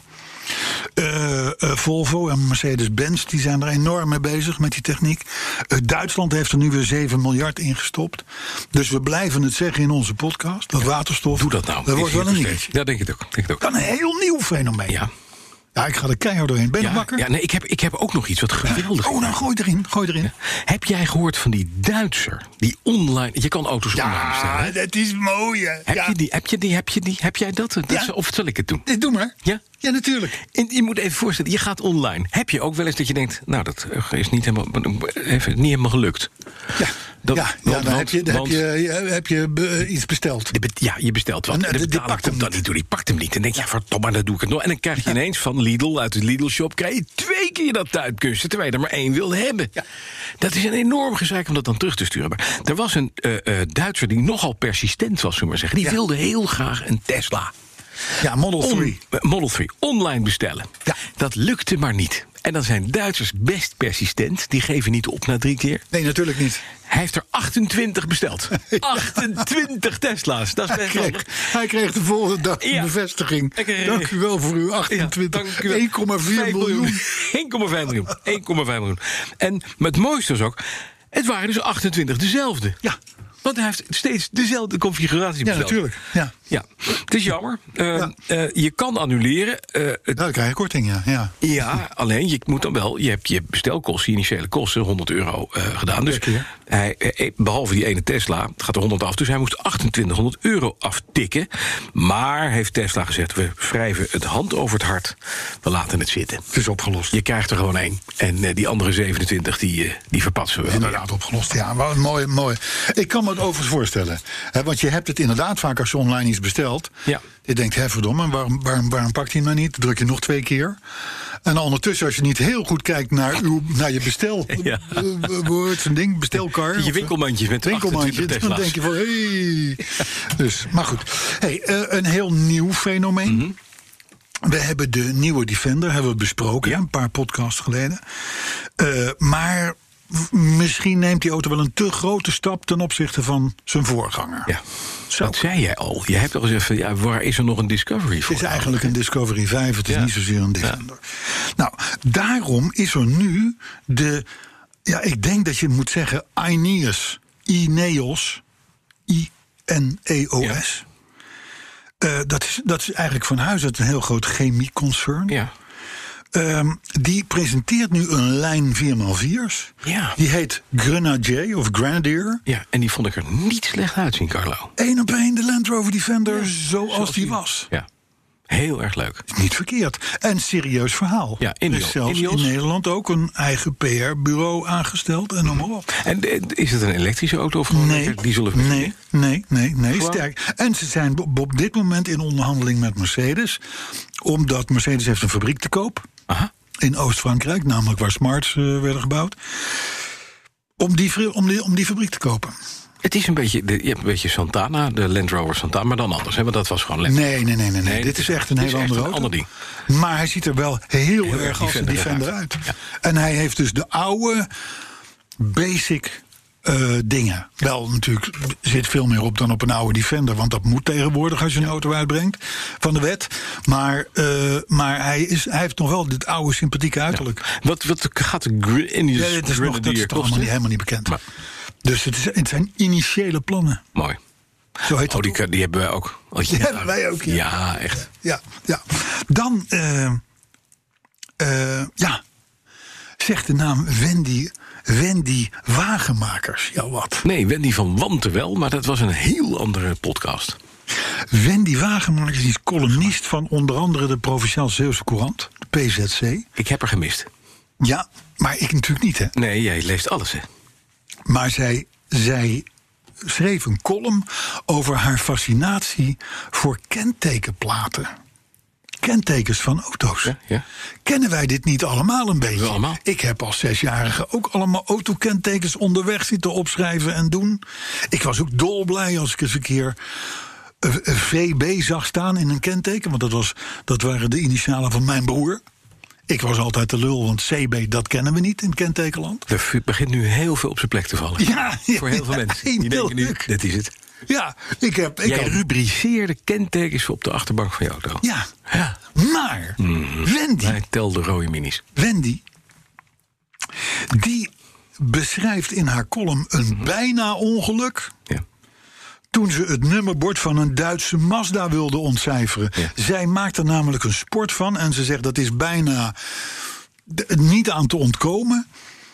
Volvo en Mercedes-Benz die zijn er enorm mee bezig met die techniek. Duitsland heeft er nu weer 7 miljard in gestopt. Dus we blijven het zeggen in onze podcast. Dat waterstof, Doe dat nou. dat wordt wel een dingetje. Ja, denk ik het ook. Denk het ook. Dan een heel nieuw fenomeen. Ja. Ja, ik ga er keihard doorheen. Ben je Ja, wakker? ja, nee, ik heb ook nog iets wat geweldig is. Oh, nou gooi erin. Heb jij gehoord van die Duitser? Die online. Je kan auto's online bestellen. hè? dat is mooi. Hè? Heb je die? Heb jij dat? Of zal ik het doen? Doe maar. Ja? Ja, natuurlijk. En je moet even voorstellen, je gaat online. Heb je ook wel eens dat je denkt, nou, dat is niet helemaal gelukt? Ja, Dat- dan want- heb je iets besteld. Ja, je bestelt wat. En, En de die betaler pakt komt hem dan niet. niet door. Die pakt hem niet. En denk je, ja, verdomme, dan doe ik het nog. En dan krijg je ineens van Lidl, uit de Lidl-shop, krijg je 2 keer dat tuitkussen, terwijl je er maar 1 wil hebben. Dat is een enorm gezeik om dat dan terug te sturen. Maar er was een Duitser die nogal persistent was, zullen we maar zeggen. Die wilde heel graag een Tesla. Ja, Model 3. Model 3, online bestellen. Ja. Dat lukte maar niet. En dan zijn Duitsers best persistent. Die geven niet op na 3 keer. Nee, natuurlijk niet. Hij heeft er 28 besteld. 28 Tesla's. Dat is best wel. Hij kreeg de volgende dag een Ja. bevestiging. Ik- Dank u wel voor uw 28. dank u wel. 1,4 miljoen. 1,5 miljoen. 1,5 miljoen. En het mooiste was ook, het waren dus 28 dezelfde. Ja. Want hij heeft steeds dezelfde configuratie Ja, besteld. natuurlijk. Ja. Ja, het is jammer. Je kan annuleren. Dan krijg je korting, ja. Ja, alleen je moet dan wel. Je hebt je bestelkosten, je initiële kosten, €100 gedaan. Dus Lekker, hij, behalve die ene Tesla, het gaat er 100 af. Dus hij moest €2800 aftikken. Maar heeft Tesla gezegd: we wrijven het hand over het hart. We laten het zitten. Het is opgelost. Je krijgt er gewoon 1. En die andere 27, die verpatsen we wel. Inderdaad opgelost, ja. Wat mooi. Ik kan me het overigens voorstellen. Want je hebt het inderdaad vaak als je online iets bestelt. Ja. Je denkt, verdomme, waarom pakt hij hem nou niet? Dan druk je nog 2 keer. En ondertussen, als je niet heel goed kijkt naar je bestel... Ja. Hoe heet zo'n ding? Bestelkar? Je winkelmandje met 28 Tesla's. Dan denk je van, Dus, maar goed. Een heel nieuw fenomeen. We hebben de nieuwe Defender hebben we besproken, een paar podcasts geleden. Maar misschien neemt die auto wel een te grote stap ten opzichte van zijn voorganger. Ja, Zo. dat zei jij al. Je hebt al gezegd, waar is er nog een Discovery voor? Het is eigenlijk een Discovery 5, het is Ja. niet zozeer een Defender. Nou, daarom is er nu ik denk dat je moet zeggen Ineos, I-N-E-O-S. Dat is eigenlijk van huis uit een heel groot chemieconcern. Ja. Die presenteert nu een lijn 4x4's. Ja. Die heet Grenadier of Grenadier. Ja, en die vond ik er niet slecht uitzien, Carlo. 1 op 1 de Land Rover Defender zoals die was. Ja, heel erg leuk. Niet verkeerd. En serieus verhaal. Ja, er Ineos. is zelfs Ineos. in Nederland ook een eigen PR-bureau aangesteld en noem maar op. En is het een elektrische auto of gewoon Nee, een diesel of benzine? nee, Gewoon? sterk. En ze zijn op dit moment in onderhandeling met Mercedes. Omdat Mercedes heeft een fabriek te koop. Aha. in Oost-Frankrijk, namelijk waar Smarts werden gebouwd, om die fabriek te kopen. Het is een beetje, je hebt een beetje Santana, de Land Rover Santana, maar dan anders. Hè? Want dat was gewoon Land Rover. Nee. Dit is echt een heel andere auto. Ander ding. Maar hij ziet er wel heel erg als een Defender uit. Ja. En hij heeft dus de oude basic dingen. Wel, natuurlijk zit veel meer op dan op een oude Defender. Want dat moet tegenwoordig als je een auto uitbrengt van de wet. Maar hij heeft nog wel dit oude sympathieke uiterlijk. Ja. Wat gaat de Grenadier dat is nog helemaal niet bekend. Maar. Dus het zijn initiële plannen. Mooi. Zo heet dat. Die hebben wij ook. Die hebben wij ook, ja. Ja, echt. Ja. Dan, zegt de naam Wendy Wagenmakers. Ja, wat? Nee, Wendy van Wanten wel, maar dat was een heel andere podcast. Wendy Wagenmakers die is columnist van onder andere de Provinciaal Zeeuwse Courant, de PZC. Ik heb haar gemist. Ja, maar ik natuurlijk niet, hè? Nee, jij leest alles, hè? Maar zij schreef een column over haar fascinatie voor kentekenplaten. Kentekens van auto's. Ja. Kennen wij dit niet allemaal een beetje? Allemaal. Ik heb als 6-jarige ook allemaal autokentekens onderweg zitten opschrijven en doen. Ik was ook dolblij als ik eens een keer VB zag staan in een kenteken. Want dat waren de initialen van mijn broer. Ik was altijd de lul, want CB, dat kennen we niet in het kentekenland. Er begint nu heel veel op zijn plek te vallen. Ja, voor heel veel mensen. Die denken nu, dit is het. Ja, Jij rubriceerde kentekens op de achterbank van je auto. Ja. Maar Wendy... Hij telde rode minis. Wendy, die beschrijft in haar column een bijna ongeluk. Ja. Toen ze het nummerbord van een Duitse Mazda wilde ontcijferen. Ja. Zij maakt er namelijk een sport van. En ze zegt dat is bijna niet aan te ontkomen.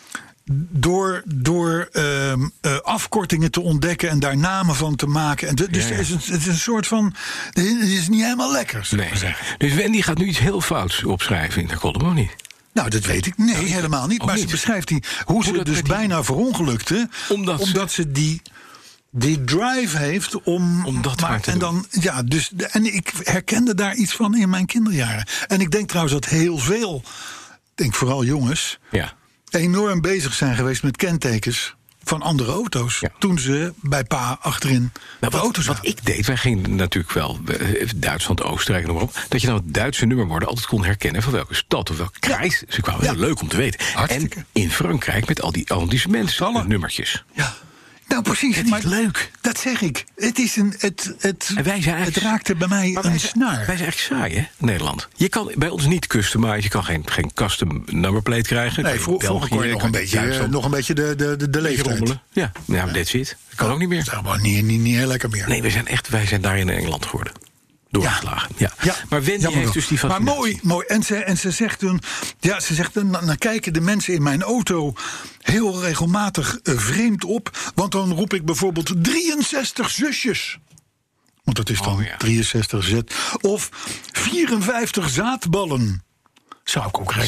Door afkortingen te ontdekken en daar namen van te maken. En dus het is een soort van... Het is niet helemaal lekker, nee. Dus Wendy gaat nu iets heel fouts opschrijven in haar column, of niet? Nou, dat weet ik. Nee, helemaal niet. Maar niet. Ze beschrijft hoe ze dus bijna verongelukte. Omdat ze die drive heeft om dat maar te en doen. En ik herkende daar iets van in mijn kinderjaren. En ik denk trouwens dat heel veel, vooral jongens, enorm bezig zijn geweest met kentekens van andere auto's. Ja. Toen ze bij pa achterin de auto's Wat ik deed, wij gingen natuurlijk wel Duitsland, Oostenrijk en noem maar op, dat je dan het Duitse nummerborden altijd kon herkennen van welke stad of welke kruis. Dus ik kwam heel leuk om te weten. Hartstikke. En in Frankrijk met al die arrondissementen nummertjes. Ja. Nou, precies. Het is leuk. Dat zeg ik. Het is het raakte bij mij een snaar. Wij zijn echt saai, hè, Nederland. Je kan bij ons niet customizen. Je kan geen custom nummerplate krijgen. Nee, vroeger kon je nog een beetje de leeftijd. Ja, that's it. Dat kan ook niet meer. Dat is maar niet heel lekker meer. Nee, wij zijn daar in Engeland geworden. Doorgeslagen. Ja. Maar Wendy heeft dus die fascinatie. Maar mooi. En ze zegt toen... Ja, ze zegt, dan kijken de mensen in mijn auto heel regelmatig vreemd op. Want dan roep ik bijvoorbeeld 63 zusjes. Want dat is dan 63 Z. Of 54 zaadballen. Zou ik ook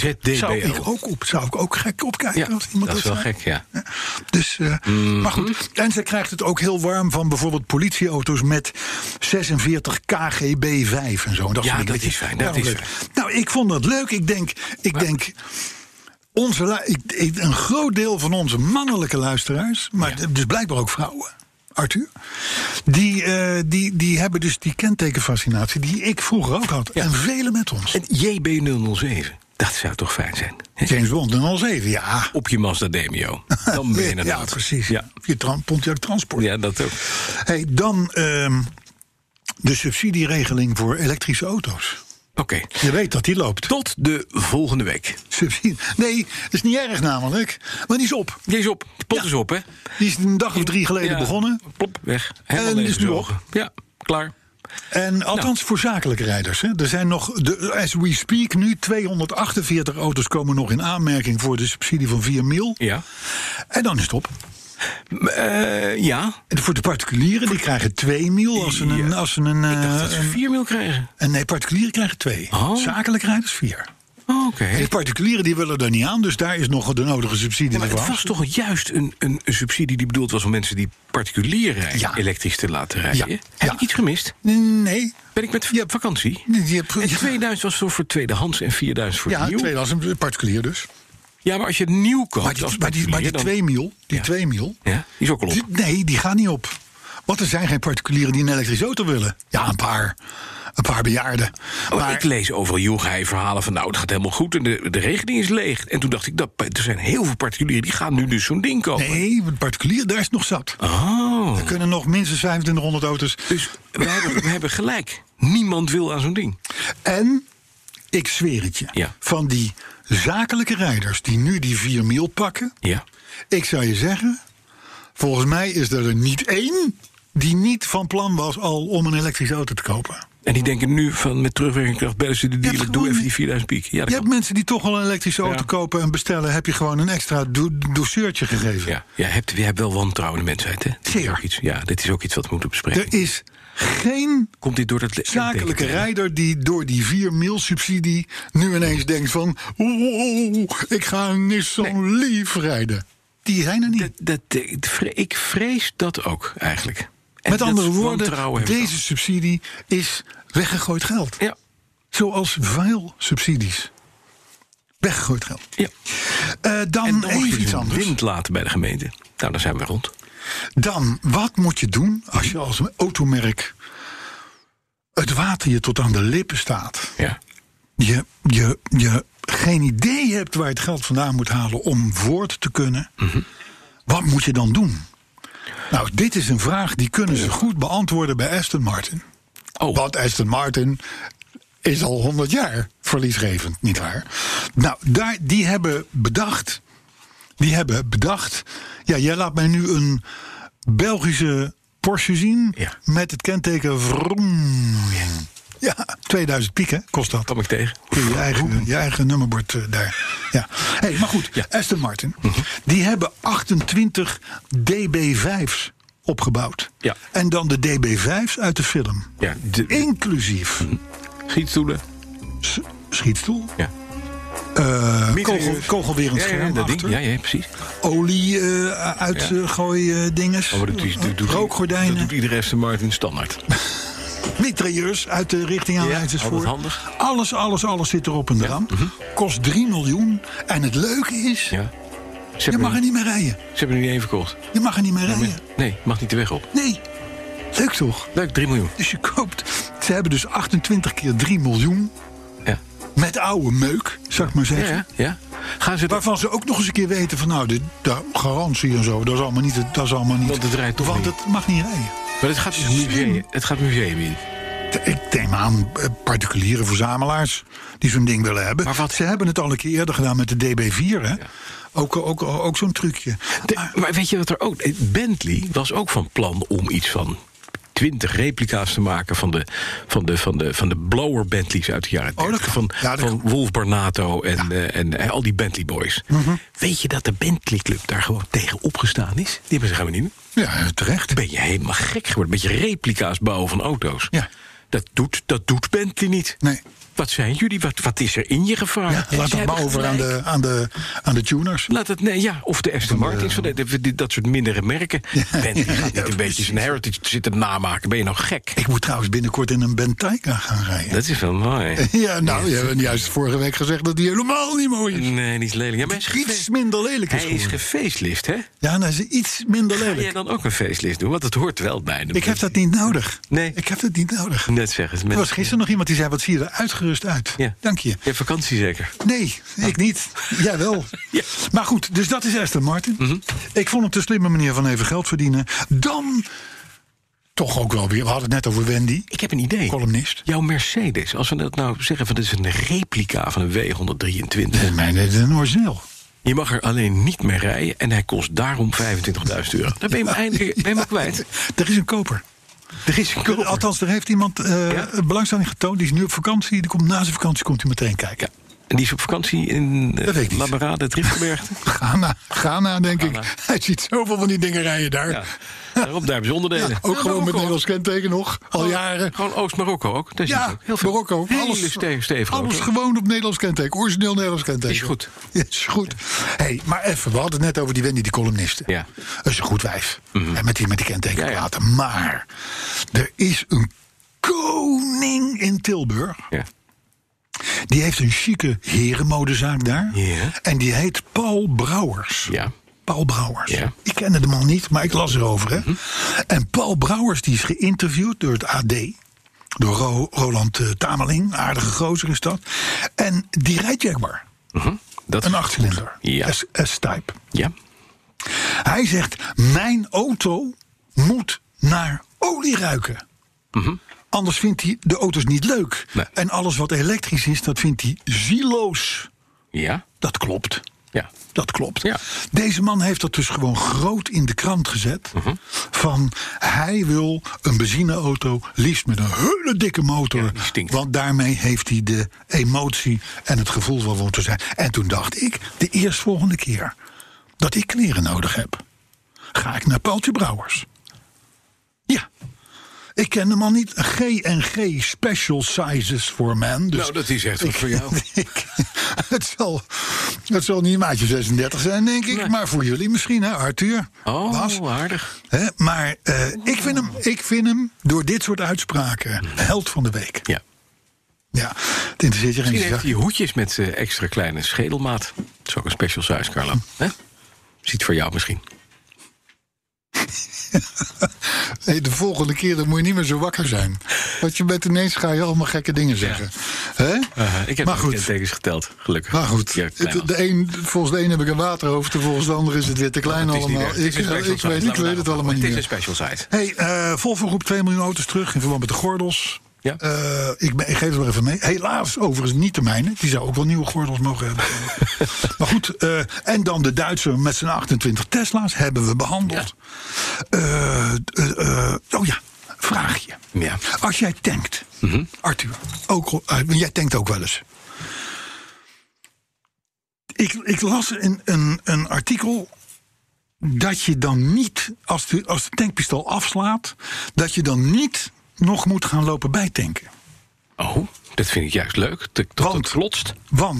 gek opkijken. Ja, als iemand dat is wel gek, ja. Dus, maar goed. En ze krijgt het ook heel warm van bijvoorbeeld politieauto's met 46 KGB5 en zo. Dat is fijn. Nou, ik vond dat leuk. Ik denk een groot deel van onze mannelijke luisteraars, maar dus blijkbaar ook vrouwen, Arthur, die hebben dus die kentekenfascinatie die ik vroeger ook had. Ja. En velen met ons. En JB007, dat zou toch fijn zijn? James Bond 007, ja. Op je Mazda Demio. Dan ben je er. Ja, precies. Ja. Je Pontiac Transport. Ja, dat ook. Hey, dan de subsidieregeling voor elektrische auto's. Oké. Je weet dat die loopt. Tot de volgende week. Subsidie. Nee, dat is niet erg namelijk. Maar die is op. Die is op. De pot is op, hè? Die is een dag of 3 geleden begonnen. Plop, weg. En die is nu op. Ja, klaar. En althans voor zakelijke rijders. Hè. Er zijn nog, as we speak, nu 248 auto's komen nog in aanmerking voor de subsidie van 4 mil. Ja. En dan is het op. Ja. En voor de particulieren, die krijgen 2 mil als ze een... Ik dacht dat ze 4 mil krijgen. En nee, particulieren krijgen 2. Oh. Zakelijke rijders 4. Oh, Oké. En de particulieren die willen er niet aan, dus daar is nog de nodige subsidie Maar het voor. was toch juist een subsidie die bedoeld was om mensen die particulier rijden elektrisch te laten rijden? Ja. Heb ik iets gemist? Nee. Ben ik met vakantie? Je En 2000 was toch voor tweedehands en 4000 voor nieuw? tweedehands een particulier dus. Ja, maar als je het nieuw koopt Maar die, als maar die, maar die particulier, 2 mil, die 2 mil... Ja, die is ook al op. Nee, die gaan niet op. Want er zijn geen particulieren die een elektrische auto willen. Ja, een paar bejaarden. Maar Ik lees overal joegij-verhalen van... het gaat helemaal goed en de rekening is leeg. En toen dacht ik, er zijn heel veel particulieren... die gaan nu dus zo'n ding kopen. nee, de particulier, daar is nog zat. Oh. Er kunnen nog minstens 2500 auto's. Dus we hebben gelijk. Niemand wil aan zo'n ding. En, ik zweer het je, Ja. van die zakelijke rijders... die nu die 4 mil pakken... Ja. ik zou je zeggen... volgens mij is er niet één... die niet van plan was al om een elektrische auto te kopen. En die denken nu van met terugwerkende kracht... bellen ze de hebt dealer, doe gewoon- even die 4000 piek. Ja, dat Je kan. hebt mensen die toch al een elektrische auto Ja. kopen en bestellen... heb je gewoon een extra doseurtje gegeven. Ja, je hebt wel wantrouwen in de mensheid, hè? Dit is Zeer. ook iets, dit is ook iets wat we moeten bespreken. Er is geen Komt dit door dat zakelijke rijder die door die 4 mil subsidie... nu ineens denkt van... ik ga een Nissan Leaf rijden. Die zijn er niet. Ik vrees dat ook, eigenlijk. En Met dat andere woorden, wantrouwen hebben we deze subsidie is weggegooid geld. ook. Ja. Zoals veel subsidies. Weggegooid geld. Ja. Dan En dan moet je even iets een anders. wind laten bij de gemeente. Nou, dan zijn we rond. Dan, wat moet je doen als je als automerk... het water je tot aan de lippen staat... Ja. je geen idee hebt waar je het geld vandaan moet halen... om voort te kunnen, wat moet je dan doen? Nou, dit is een vraag die kunnen ze goed beantwoorden bij Aston Martin. Oh. Want Aston Martin is al 100 jaar verliesgevend, nietwaar? Nou, die hebben bedacht... Ja, jij laat mij nu een Belgische Porsche zien... Ja. met het kenteken vroom. Ja, 2000 piek, hè, kost dat. Kom ik tegen. Je eigen nummerbord daar. Ja. Hey, maar goed, Ja. Aston Martin. Die hebben 28 DB5's opgebouwd. Ja. En dan de DB5's uit de film. Ja, Inclusief schietstoelen. schietstoel, Ja. kogelwerend scherm dat achter, ding. Ja, precies. olie uitgooi dinges, Oh, maar rookgordijnen, dat doet iedere Aston Martin standaard. mitrailleurs uit de richting aanwijzers altijd voor. handig. Alles zit erop en eraan. Kost 3 miljoen. En het leuke is, Ja. je mag er niet meer rijden. Ze hebben er niet één verkocht. Je mag er niet meer rijden. Nee, mag niet de weg op. Nee. Leuk toch? Leuk, 3 miljoen. Dus je koopt... Ze hebben dus 28 keer 3 miljoen... Ja. met oude meuk, zou ik maar zeggen. Ja. Gaan ze Waarvan ze ook nog eens een keer weten van... nou, de garantie en zo, dat is allemaal niet... Want het rijdt toch Want niet. het mag niet rijden. Maar het gaat dus museum. Het gaat museum in. Ik neem aan particuliere verzamelaars die zo'n ding willen hebben. Maar wat- Ze hebben het al een keer eerder gedaan met de DB4, hè? Ook zo'n trucje. Maar weet je wat er ook... Bentley was ook van plan om iets van 20 replica's te maken van de blower Bentleys uit de jaren 30. dat kan. Ja, dat van kan. Wolf Barnato en al die Bentley boys. Weet je dat de Bentley Club daar gewoon tegen opgestaan is? Die hebben ze gaan we niet meer. Ja, terecht. Ben je helemaal gek geworden. Een beetje replica's bouwen van auto's. Ja. Dat doet Bentley niet. Nee. Wat zijn jullie? Wat is er in je gevaar? Ja, laat het maar over aan de tuners. Laat het, of de Aston Martins, dat soort mindere merken. Bentley gaat niet een beetje zijn heritage zitten namaken. Ben je nou gek? Ik moet trouwens binnenkort in een Bentayga gaan rijden. Dat is wel mooi. Ja, nou, je hebt juist vorige week gezegd dat die helemaal niet mooi is. Nee, niet lelijk. Ja, maar Iets minder lelijk is hij is geworden. gefacelift, hè? Ja, nou is hij iets minder Ga jij lelijk. dan ook een facelift doen? Want het hoort wel bij de Ik heb dat niet nodig. Nee. Ik heb dat niet nodig. Net zeggen. Er was gisteren nog iemand die zei, wat zie je er uitgerust uit. Ja. Dank je. Je hebt vakantie zeker? Nee, ik niet. Jij wel. Ja. Maar goed, dus dat is Aston Martin. Ik vond het een slimme manier van even geld verdienen. Dan toch ook wel weer, we hadden het net over Wendy, Ik heb een idee. columnist. Jouw Mercedes, als we dat nou zeggen van dit is een replica van een W123. Mijn is een origineel. Je mag er alleen niet mee rijden en hij kost daarom €25.000. Dan ben je hem eindelijk kwijt. Er is een koper. Er is een koper. Althans, er heeft iemand belangstelling getoond. Die is nu op vakantie. Die komt na zijn vakantie komt hij meteen kijken. En die is op vakantie in Labarade, Driftenberg? Ghana, denk ik. Hij ziet zoveel van die dingen rijden daar. Ja. Daarop, daar hebben ze onderdelen. Ja, ook gewoon met Nederlands kenteken nog, al jaren. Gewoon Oost-Marokko ook. Daar ja, heel veel. Marokko. Alles gewoon op Nederlands kenteken. Origineel Nederlands kenteken. Is goed. Ja, is goed. Hey, maar even, we hadden het net over die Wendy, die columniste. Ja. Dat is een goed wijf. En met die kentekenplaten. Ja. Maar er is een koning in Tilburg. Ja. Die heeft een chique herenmodezaak daar. Ja. En die heet Paul Brouwers. Ja. Paul Brouwers. Ja. Ik kende de man niet, maar ik las erover. Hè? En Paul Brouwers die is geïnterviewd door het AD. Door Roland Tameling. Aardige gozer is dat. En die rijdt Jaguar. Dat een 8-cilinder. Ja. S-type. Ja. Hij zegt, mijn auto moet naar olie ruiken. Anders vindt hij de auto's niet leuk. Nee. En alles wat elektrisch is, dat vindt hij zieloos. Ja. Dat klopt. Ja. Dat klopt. Ja. Deze man heeft dat dus gewoon groot in de krant gezet. Van hij wil een benzineauto, liefst met een hele dikke motor. Ja, die stinkt. Want daarmee heeft hij de emotie en het gevoel van wat te zijn. En toen dacht ik, de eerstvolgende keer dat ik kleren nodig heb, ga ik naar Paultje Brouwers. Ja. Ik ken de man niet. G&G Special Sizes for Men. Dus nou, dat is echt wat voor jou. Het zal niet maatje 36 zijn, denk ik. Nee. Maar voor jullie misschien, hè, Arthur. Oh, Bas. aardig. Hè, maar ik vind hem door dit soort uitspraken held van de week. Ja. Ja, het interesseert je geen Misschien heeft hij hoedjes met extra kleine schedelmaat. Dat is ook een special size, Carlo. Ziet voor jou misschien. Nee, de volgende keer dan moet je niet meer zo wakker zijn. Want je bent ineens ga je allemaal gekke dingen zeggen. Ja. Ik heb de kentekens geteld, gelukkig. Maar goed, ja, volgens de een heb ik een waterhoofd, en volgens de ander is het weer te klein allemaal. Ik weet het allemaal niet meer. Het is een special size. Hey, Volvo roept 2 miljoen auto's terug in verband met de gordels. Ja. Ik geef het maar even mee. Helaas, overigens niet de mijne. Die zou ook wel nieuwe gordels mogen hebben. Maar goed, en dan de Duitser met zijn 28 Tesla's hebben we behandeld. Ja. Vraagje. Ja. Als jij tankt, Arthur, jij tankt ook wel eens. Ik las een artikel dat je dan niet, als de tankpistool afslaat, dat je dan niet nog moet gaan lopen bijtanken. Oh, dat vind ik juist leuk. Dat het klotst.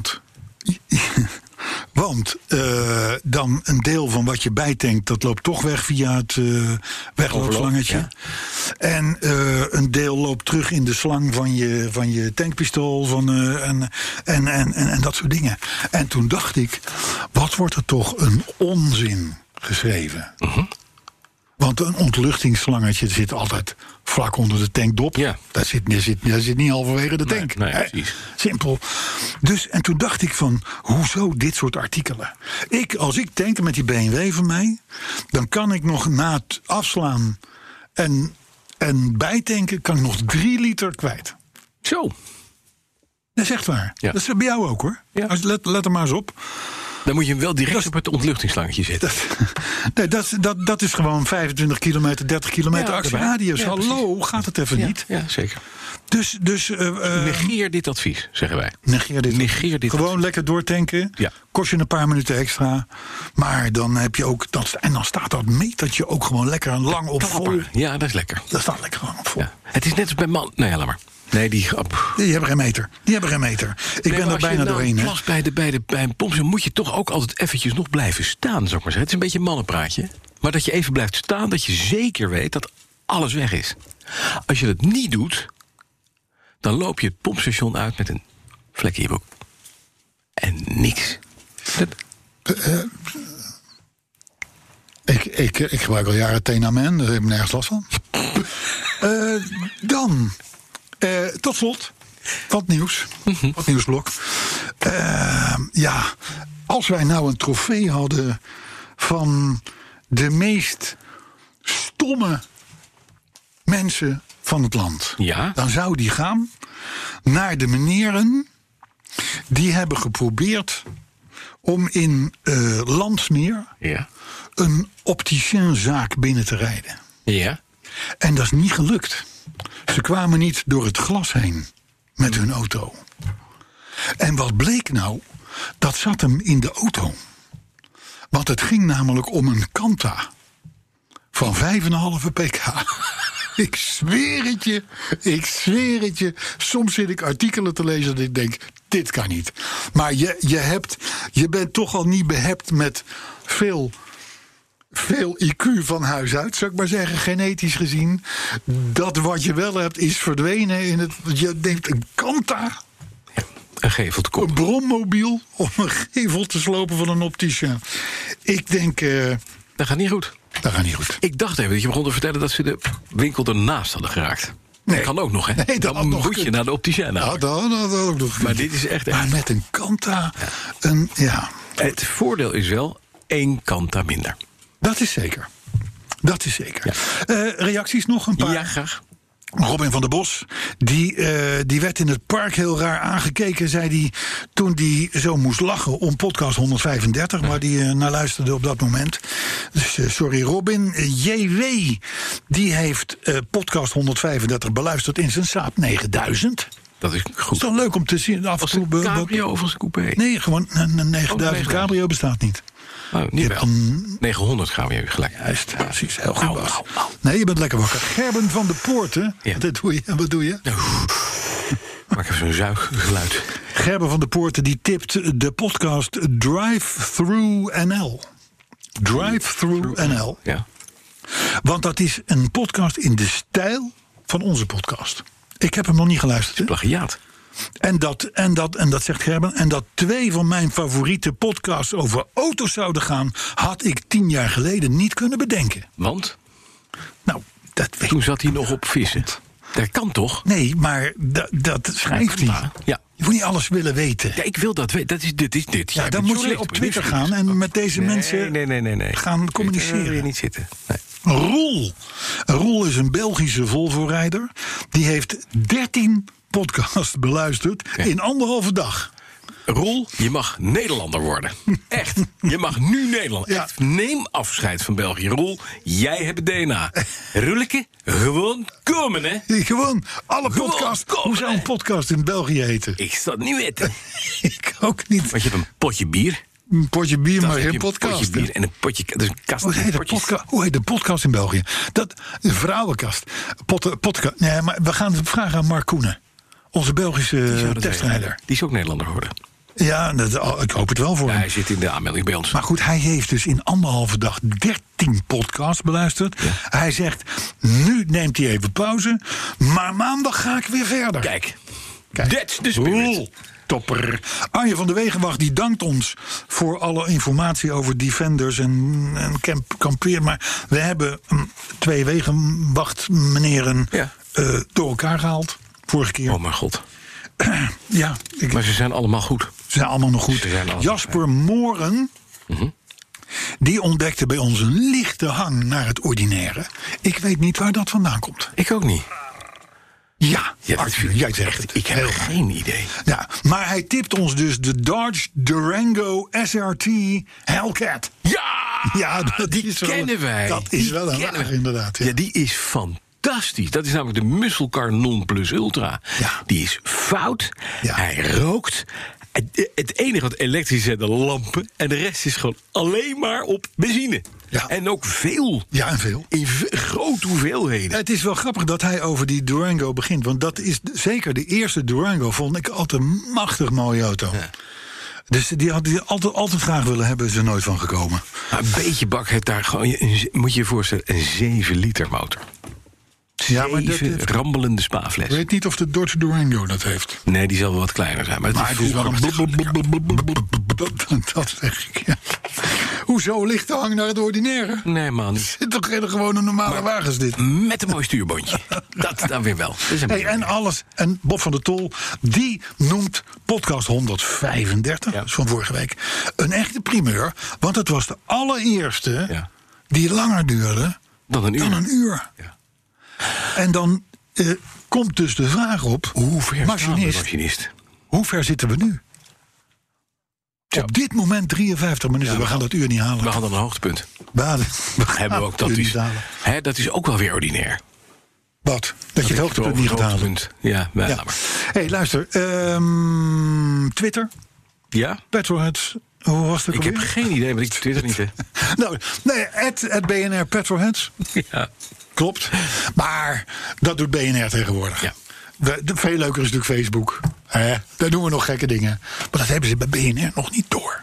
Want dan een deel van wat je bijtankt, dat loopt toch weg via het wegloopslangetje. Ja. En een deel loopt terug in de slang van je tankpistool en dat soort dingen. En toen dacht ik, wat wordt er toch een onzin geschreven. Want een ontluchtingsslangetje zit altijd vlak onder de tankdop. Ja. Dat zit niet halverwege de tank. Nee, precies. Simpel. Dus, en toen dacht ik van, hoezo dit soort artikelen? Als ik tank met die BMW van mij, dan kan ik nog na het afslaan en bijtanken, kan ik nog 3 liter kwijt. Zo. Dat is echt waar. Ja. Dat is bij jou ook, hoor. Ja. Let er maar eens op. Dan moet je hem wel direct op het ontluchtingsslangetje zetten. Dat is gewoon 25 kilometer, 30 kilometer actieradius. Ja, hallo, precies. Gaat het even niet? Ja, zeker. Dus negeer dit advies, zeggen wij. Negeer dit advies. Gewoon lekker doortanken. Ja. Kost je een paar minuten extra. Maar dan heb je ook en dan staat dat metertje ook gewoon lekker lang op vol. Ja, dat is lekker. Dat staat lekker lang op vol. Ja. Het is net als bij man. Nee, laat maar. Nee, die hebben geen meter. Ik ben er bijna doorheen. Als bij een pomp moet je toch ook altijd eventjes nog blijven staan, zou ik maar zeggen. Het is een beetje een mannenpraatje. Maar dat je even blijft staan, dat je zeker weet dat alles weg is. Als je dat niet doet, dan loop je het pompstation uit met een vlek in je broek. En niks. Ik gebruik al jaren Tenamen, daar heb ik nergens last van. Dan... tot slot, wat nieuws. Wat nieuwsblok. Als wij nou een trofee hadden van de meest stomme mensen van het land, dan zou die gaan naar de meneren die hebben geprobeerd om in Landsmeer een opticienzaak binnen te rijden. Ja. En dat is niet gelukt. Ze kwamen niet door het glas heen met hun auto. En wat bleek nou? Dat zat hem in de auto. Want het ging namelijk om een Kanta van 5,5 pk. Ik zweer het je. Soms zit ik artikelen te lezen dat ik denk, dit kan niet. Maar je bent toch al niet behept met veel IQ van huis uit, zou ik maar zeggen, genetisch gezien. Dat wat je wel hebt is verdwenen in het. Je denkt een Kanta. Een gevel te kopen. Een brommobiel om een gevel te slopen van een opticien. Ik denk. Dat gaat niet goed. Dat gaat niet goed. Ik dacht even dat je begon te vertellen dat ze de winkel ernaast hadden geraakt. Nee. Dat kan ook nog, hè? Nee, dat dan nog moet je naar de opticien. Ja, dat ook nog. Maar dit is echt. Maar met een Kanta. Het voordeel is wel 1 Kanta minder. Dat is zeker. Ja. Reacties nog een paar? Ja, graag. Robin van der Bos, die werd in het park heel raar aangekeken, zei hij, toen hij zo moest lachen om podcast 135, waar hij naar luisterde op dat moment. Dus sorry Robin. JW, die heeft podcast 135 beluisterd in zijn Saab 9000. Dat is goed. Is toch leuk om te zien. Af en toe een cabrio of als een coupé? Nee, gewoon een 9000 cabrio bestaat niet. Oh, niet wel. 900 gaan we even gelijk. Juist, precies. Heel goed, Bas. Nee, je bent lekker wakker. Gerben van de Poorten. Ja. Wat doe je? Maak even zo'n zuiggeluid. Gerben van de Poorten die tipt de podcast Drive-Through NL. Drive-Through NL. Ja. Want dat is een podcast in de stijl van onze podcast. Ik heb hem nog niet geluisterd. Plagiaat. En dat zegt Gerben. En dat 2 van mijn favoriete podcasts over auto's zouden gaan, had ik 10 jaar geleden niet kunnen bedenken. Want? Nou, dat weet toen zat hij nog op vissen. Dat kan toch? Nee, maar dat schrijft hij. Ja. Je moet niet alles willen weten. Ja, ik wil dat weten. Dit is dit. Ja, dan moet je op Twitter gaan en met deze mensen gaan communiceren. Wil je niet zitten. Nee. Roel is een Belgische Volvo-rijder. Die heeft 13 podcasts beluisterd in 1,5 dag. Roel, je mag Nederlander worden. Echt. Je mag nu Nederlander. Ja. Echt. Neem afscheid van België. Roel, jij hebt het DNA. Roeleke, gewoon komen, hè? Gewoon alle podcasts. Hoe zou een podcast in België heten? Ik zal het niet weten. Ik ook niet. Want je hebt een potje bier. Een potje bier, maar geen Een podcast. potje bier en een potje. Dat is een kast. Hoe heet de podcast in België? Een vrouwenkast. Podcast. Nee, maar we gaan het vragen aan Mark Koenen. Onze Belgische testrijder. Die is ook Nederlander geworden. Ja, ik hoop het wel voor hem. Hij zit in de aanmelding bij ons. Maar goed, hij heeft dus in 1,5 dag 13 podcasts beluisterd. Ja. Hij zegt, nu neemt hij even pauze, maar maandag ga ik weer verder. Kijk. That's the spirit. Topper. Arjen van der Wegenwacht die dankt ons voor alle informatie over Defenders en kampeer. Maar we hebben 2 Wegenwacht meneren door elkaar gehaald. Vorige keer. Oh mijn god. Ja. Maar ze zijn allemaal goed. Ze zijn allemaal nog goed. Jasper Mooren, die ontdekte bij ons een lichte hang naar het ordinaire. Ik weet niet waar dat vandaan komt. Ik ook niet. Ja, Arthur, jij zegt het. Ik heb geen idee. Ja, maar hij tipt ons dus de Dodge Durango SRT Hellcat. Ja, die kennen wij. Dat is wel een wagen, inderdaad. Ja, die is fantastisch. Dat is namelijk de musclecar non plus ultra. Ja. Die is fout. Ja. Hij rookt. Het enige wat elektrisch zijn de lampen. En de rest is gewoon alleen maar op benzine. Ja. En ook veel. Ja, en veel. In grote hoeveelheden. Het is wel grappig dat hij over die Durango begint. Want dat is zeker de eerste Durango. Vond ik altijd een machtig mooie auto. Ja. Dus die had hij altijd graag willen hebben. Is er nooit van gekomen. Maar een beetje bak heeft daar gewoon... Moet je je voorstellen, een 7 liter motor. Ja, maar rambelende spaafles. Ik weet niet of de Dodge Durango dat heeft. Nee, die zal wel wat kleiner zijn. Maar het is wel een... Dat zeg ik, ja. Hoezo lichte hang naar het ordinaire? Nee, man. Het zit toch geen gewone normale wagens dit? Met een mooi stuurbondje. Dat dan weer wel. En alles. En Bob van der Tol, die noemt podcast 135, dat is van vorige week, een echte primeur. Want het was de allereerste die langer duurde dan een uur. Ja. En dan komt dus de vraag op, machinist, hoe ver zitten we nu? Ja. Op dit moment 53 minuten. We gaan dat uur niet halen. We gaan dan een hoogtepunt. Hebben we ook dat is ook wel weer ordinair. Wat? Dat je het hoogtepunt niet gaat halen. Ja, maar. Hey, luister. Twitter. Ja? Petrolheads. Hoe was het Ik heb geen idee, want ik twitter niet, hè. Nou, nee, @ BNR Petrolheads. Ja. Klopt. Maar dat doet BNR tegenwoordig. Ja. Veel leuker is natuurlijk Facebook. Daar doen we nog gekke dingen. Maar dat hebben ze bij BNR nog niet door.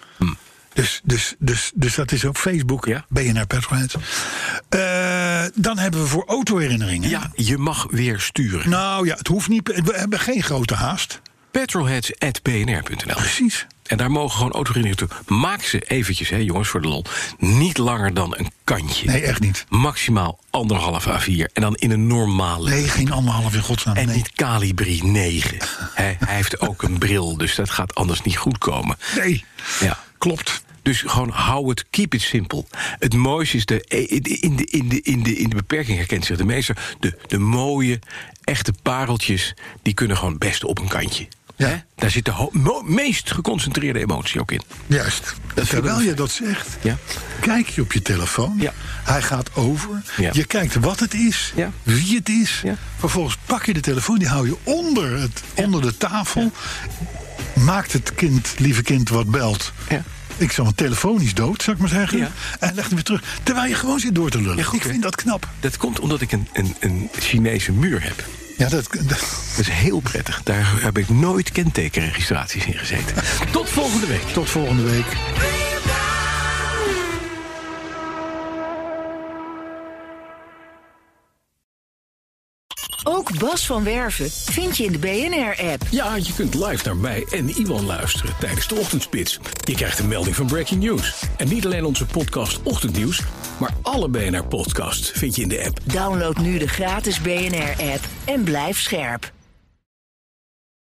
Dus dat is op Facebook. Ja. BNR Petrolheads. Dan hebben we voor autoherinneringen. Ja, je mag weer sturen. Nou ja, het hoeft niet. We hebben geen grote haast. Petrolheads@bnr.nl. Precies. En daar mogen gewoon autoherinneringen toe. Maak ze eventjes, hè, jongens, voor de lol. Niet langer dan een kantje. Nee, echt niet. Maximaal 1,5 A4. En dan in een normale. Nee, geen 1,5 in godsnaam. En nee. niet Calibri 9. Hij heeft ook een bril, dus dat gaat anders niet goed komen. Nee, Ja. klopt. Dus gewoon hou het, keep it simple. Het mooiste is, in de beperking herkent zich de meester... de mooie, echte pareltjes, die kunnen gewoon best op een kantje. Ja. Hè? Daar zit de meest geconcentreerde emotie ook in. Juist. Terwijl je dat zegt, Ja. kijk je op je telefoon. Ja. Hij gaat over. Ja. Je kijkt wat het is, Ja. wie het is. Ja. Vervolgens pak je de telefoon, die hou je onder de tafel. Maakt het lieve kind wat belt. Ja. Ik zal mijn telefoon is dood, zou ik maar zeggen. Ja. En leg hem weer terug. Terwijl je gewoon zit door te lullen. Ja, goed, ik vind dat knap. Dat komt omdat ik een Chinese muur heb. Ja, dat Dat is heel prettig. Daar heb ik nooit kentekenregistraties in gezeten. Tot volgende week. Tot volgende week. Ook Bas van Werven vind je in de BNR-app. Ja, je kunt live naar mij en Iwan luisteren tijdens de ochtendspits. Je krijgt een melding van Breaking News. En niet alleen onze podcast Ochtendnieuws, maar alle BNR-podcasts vind je in de app. Download nu de gratis BNR-app en blijf scherp.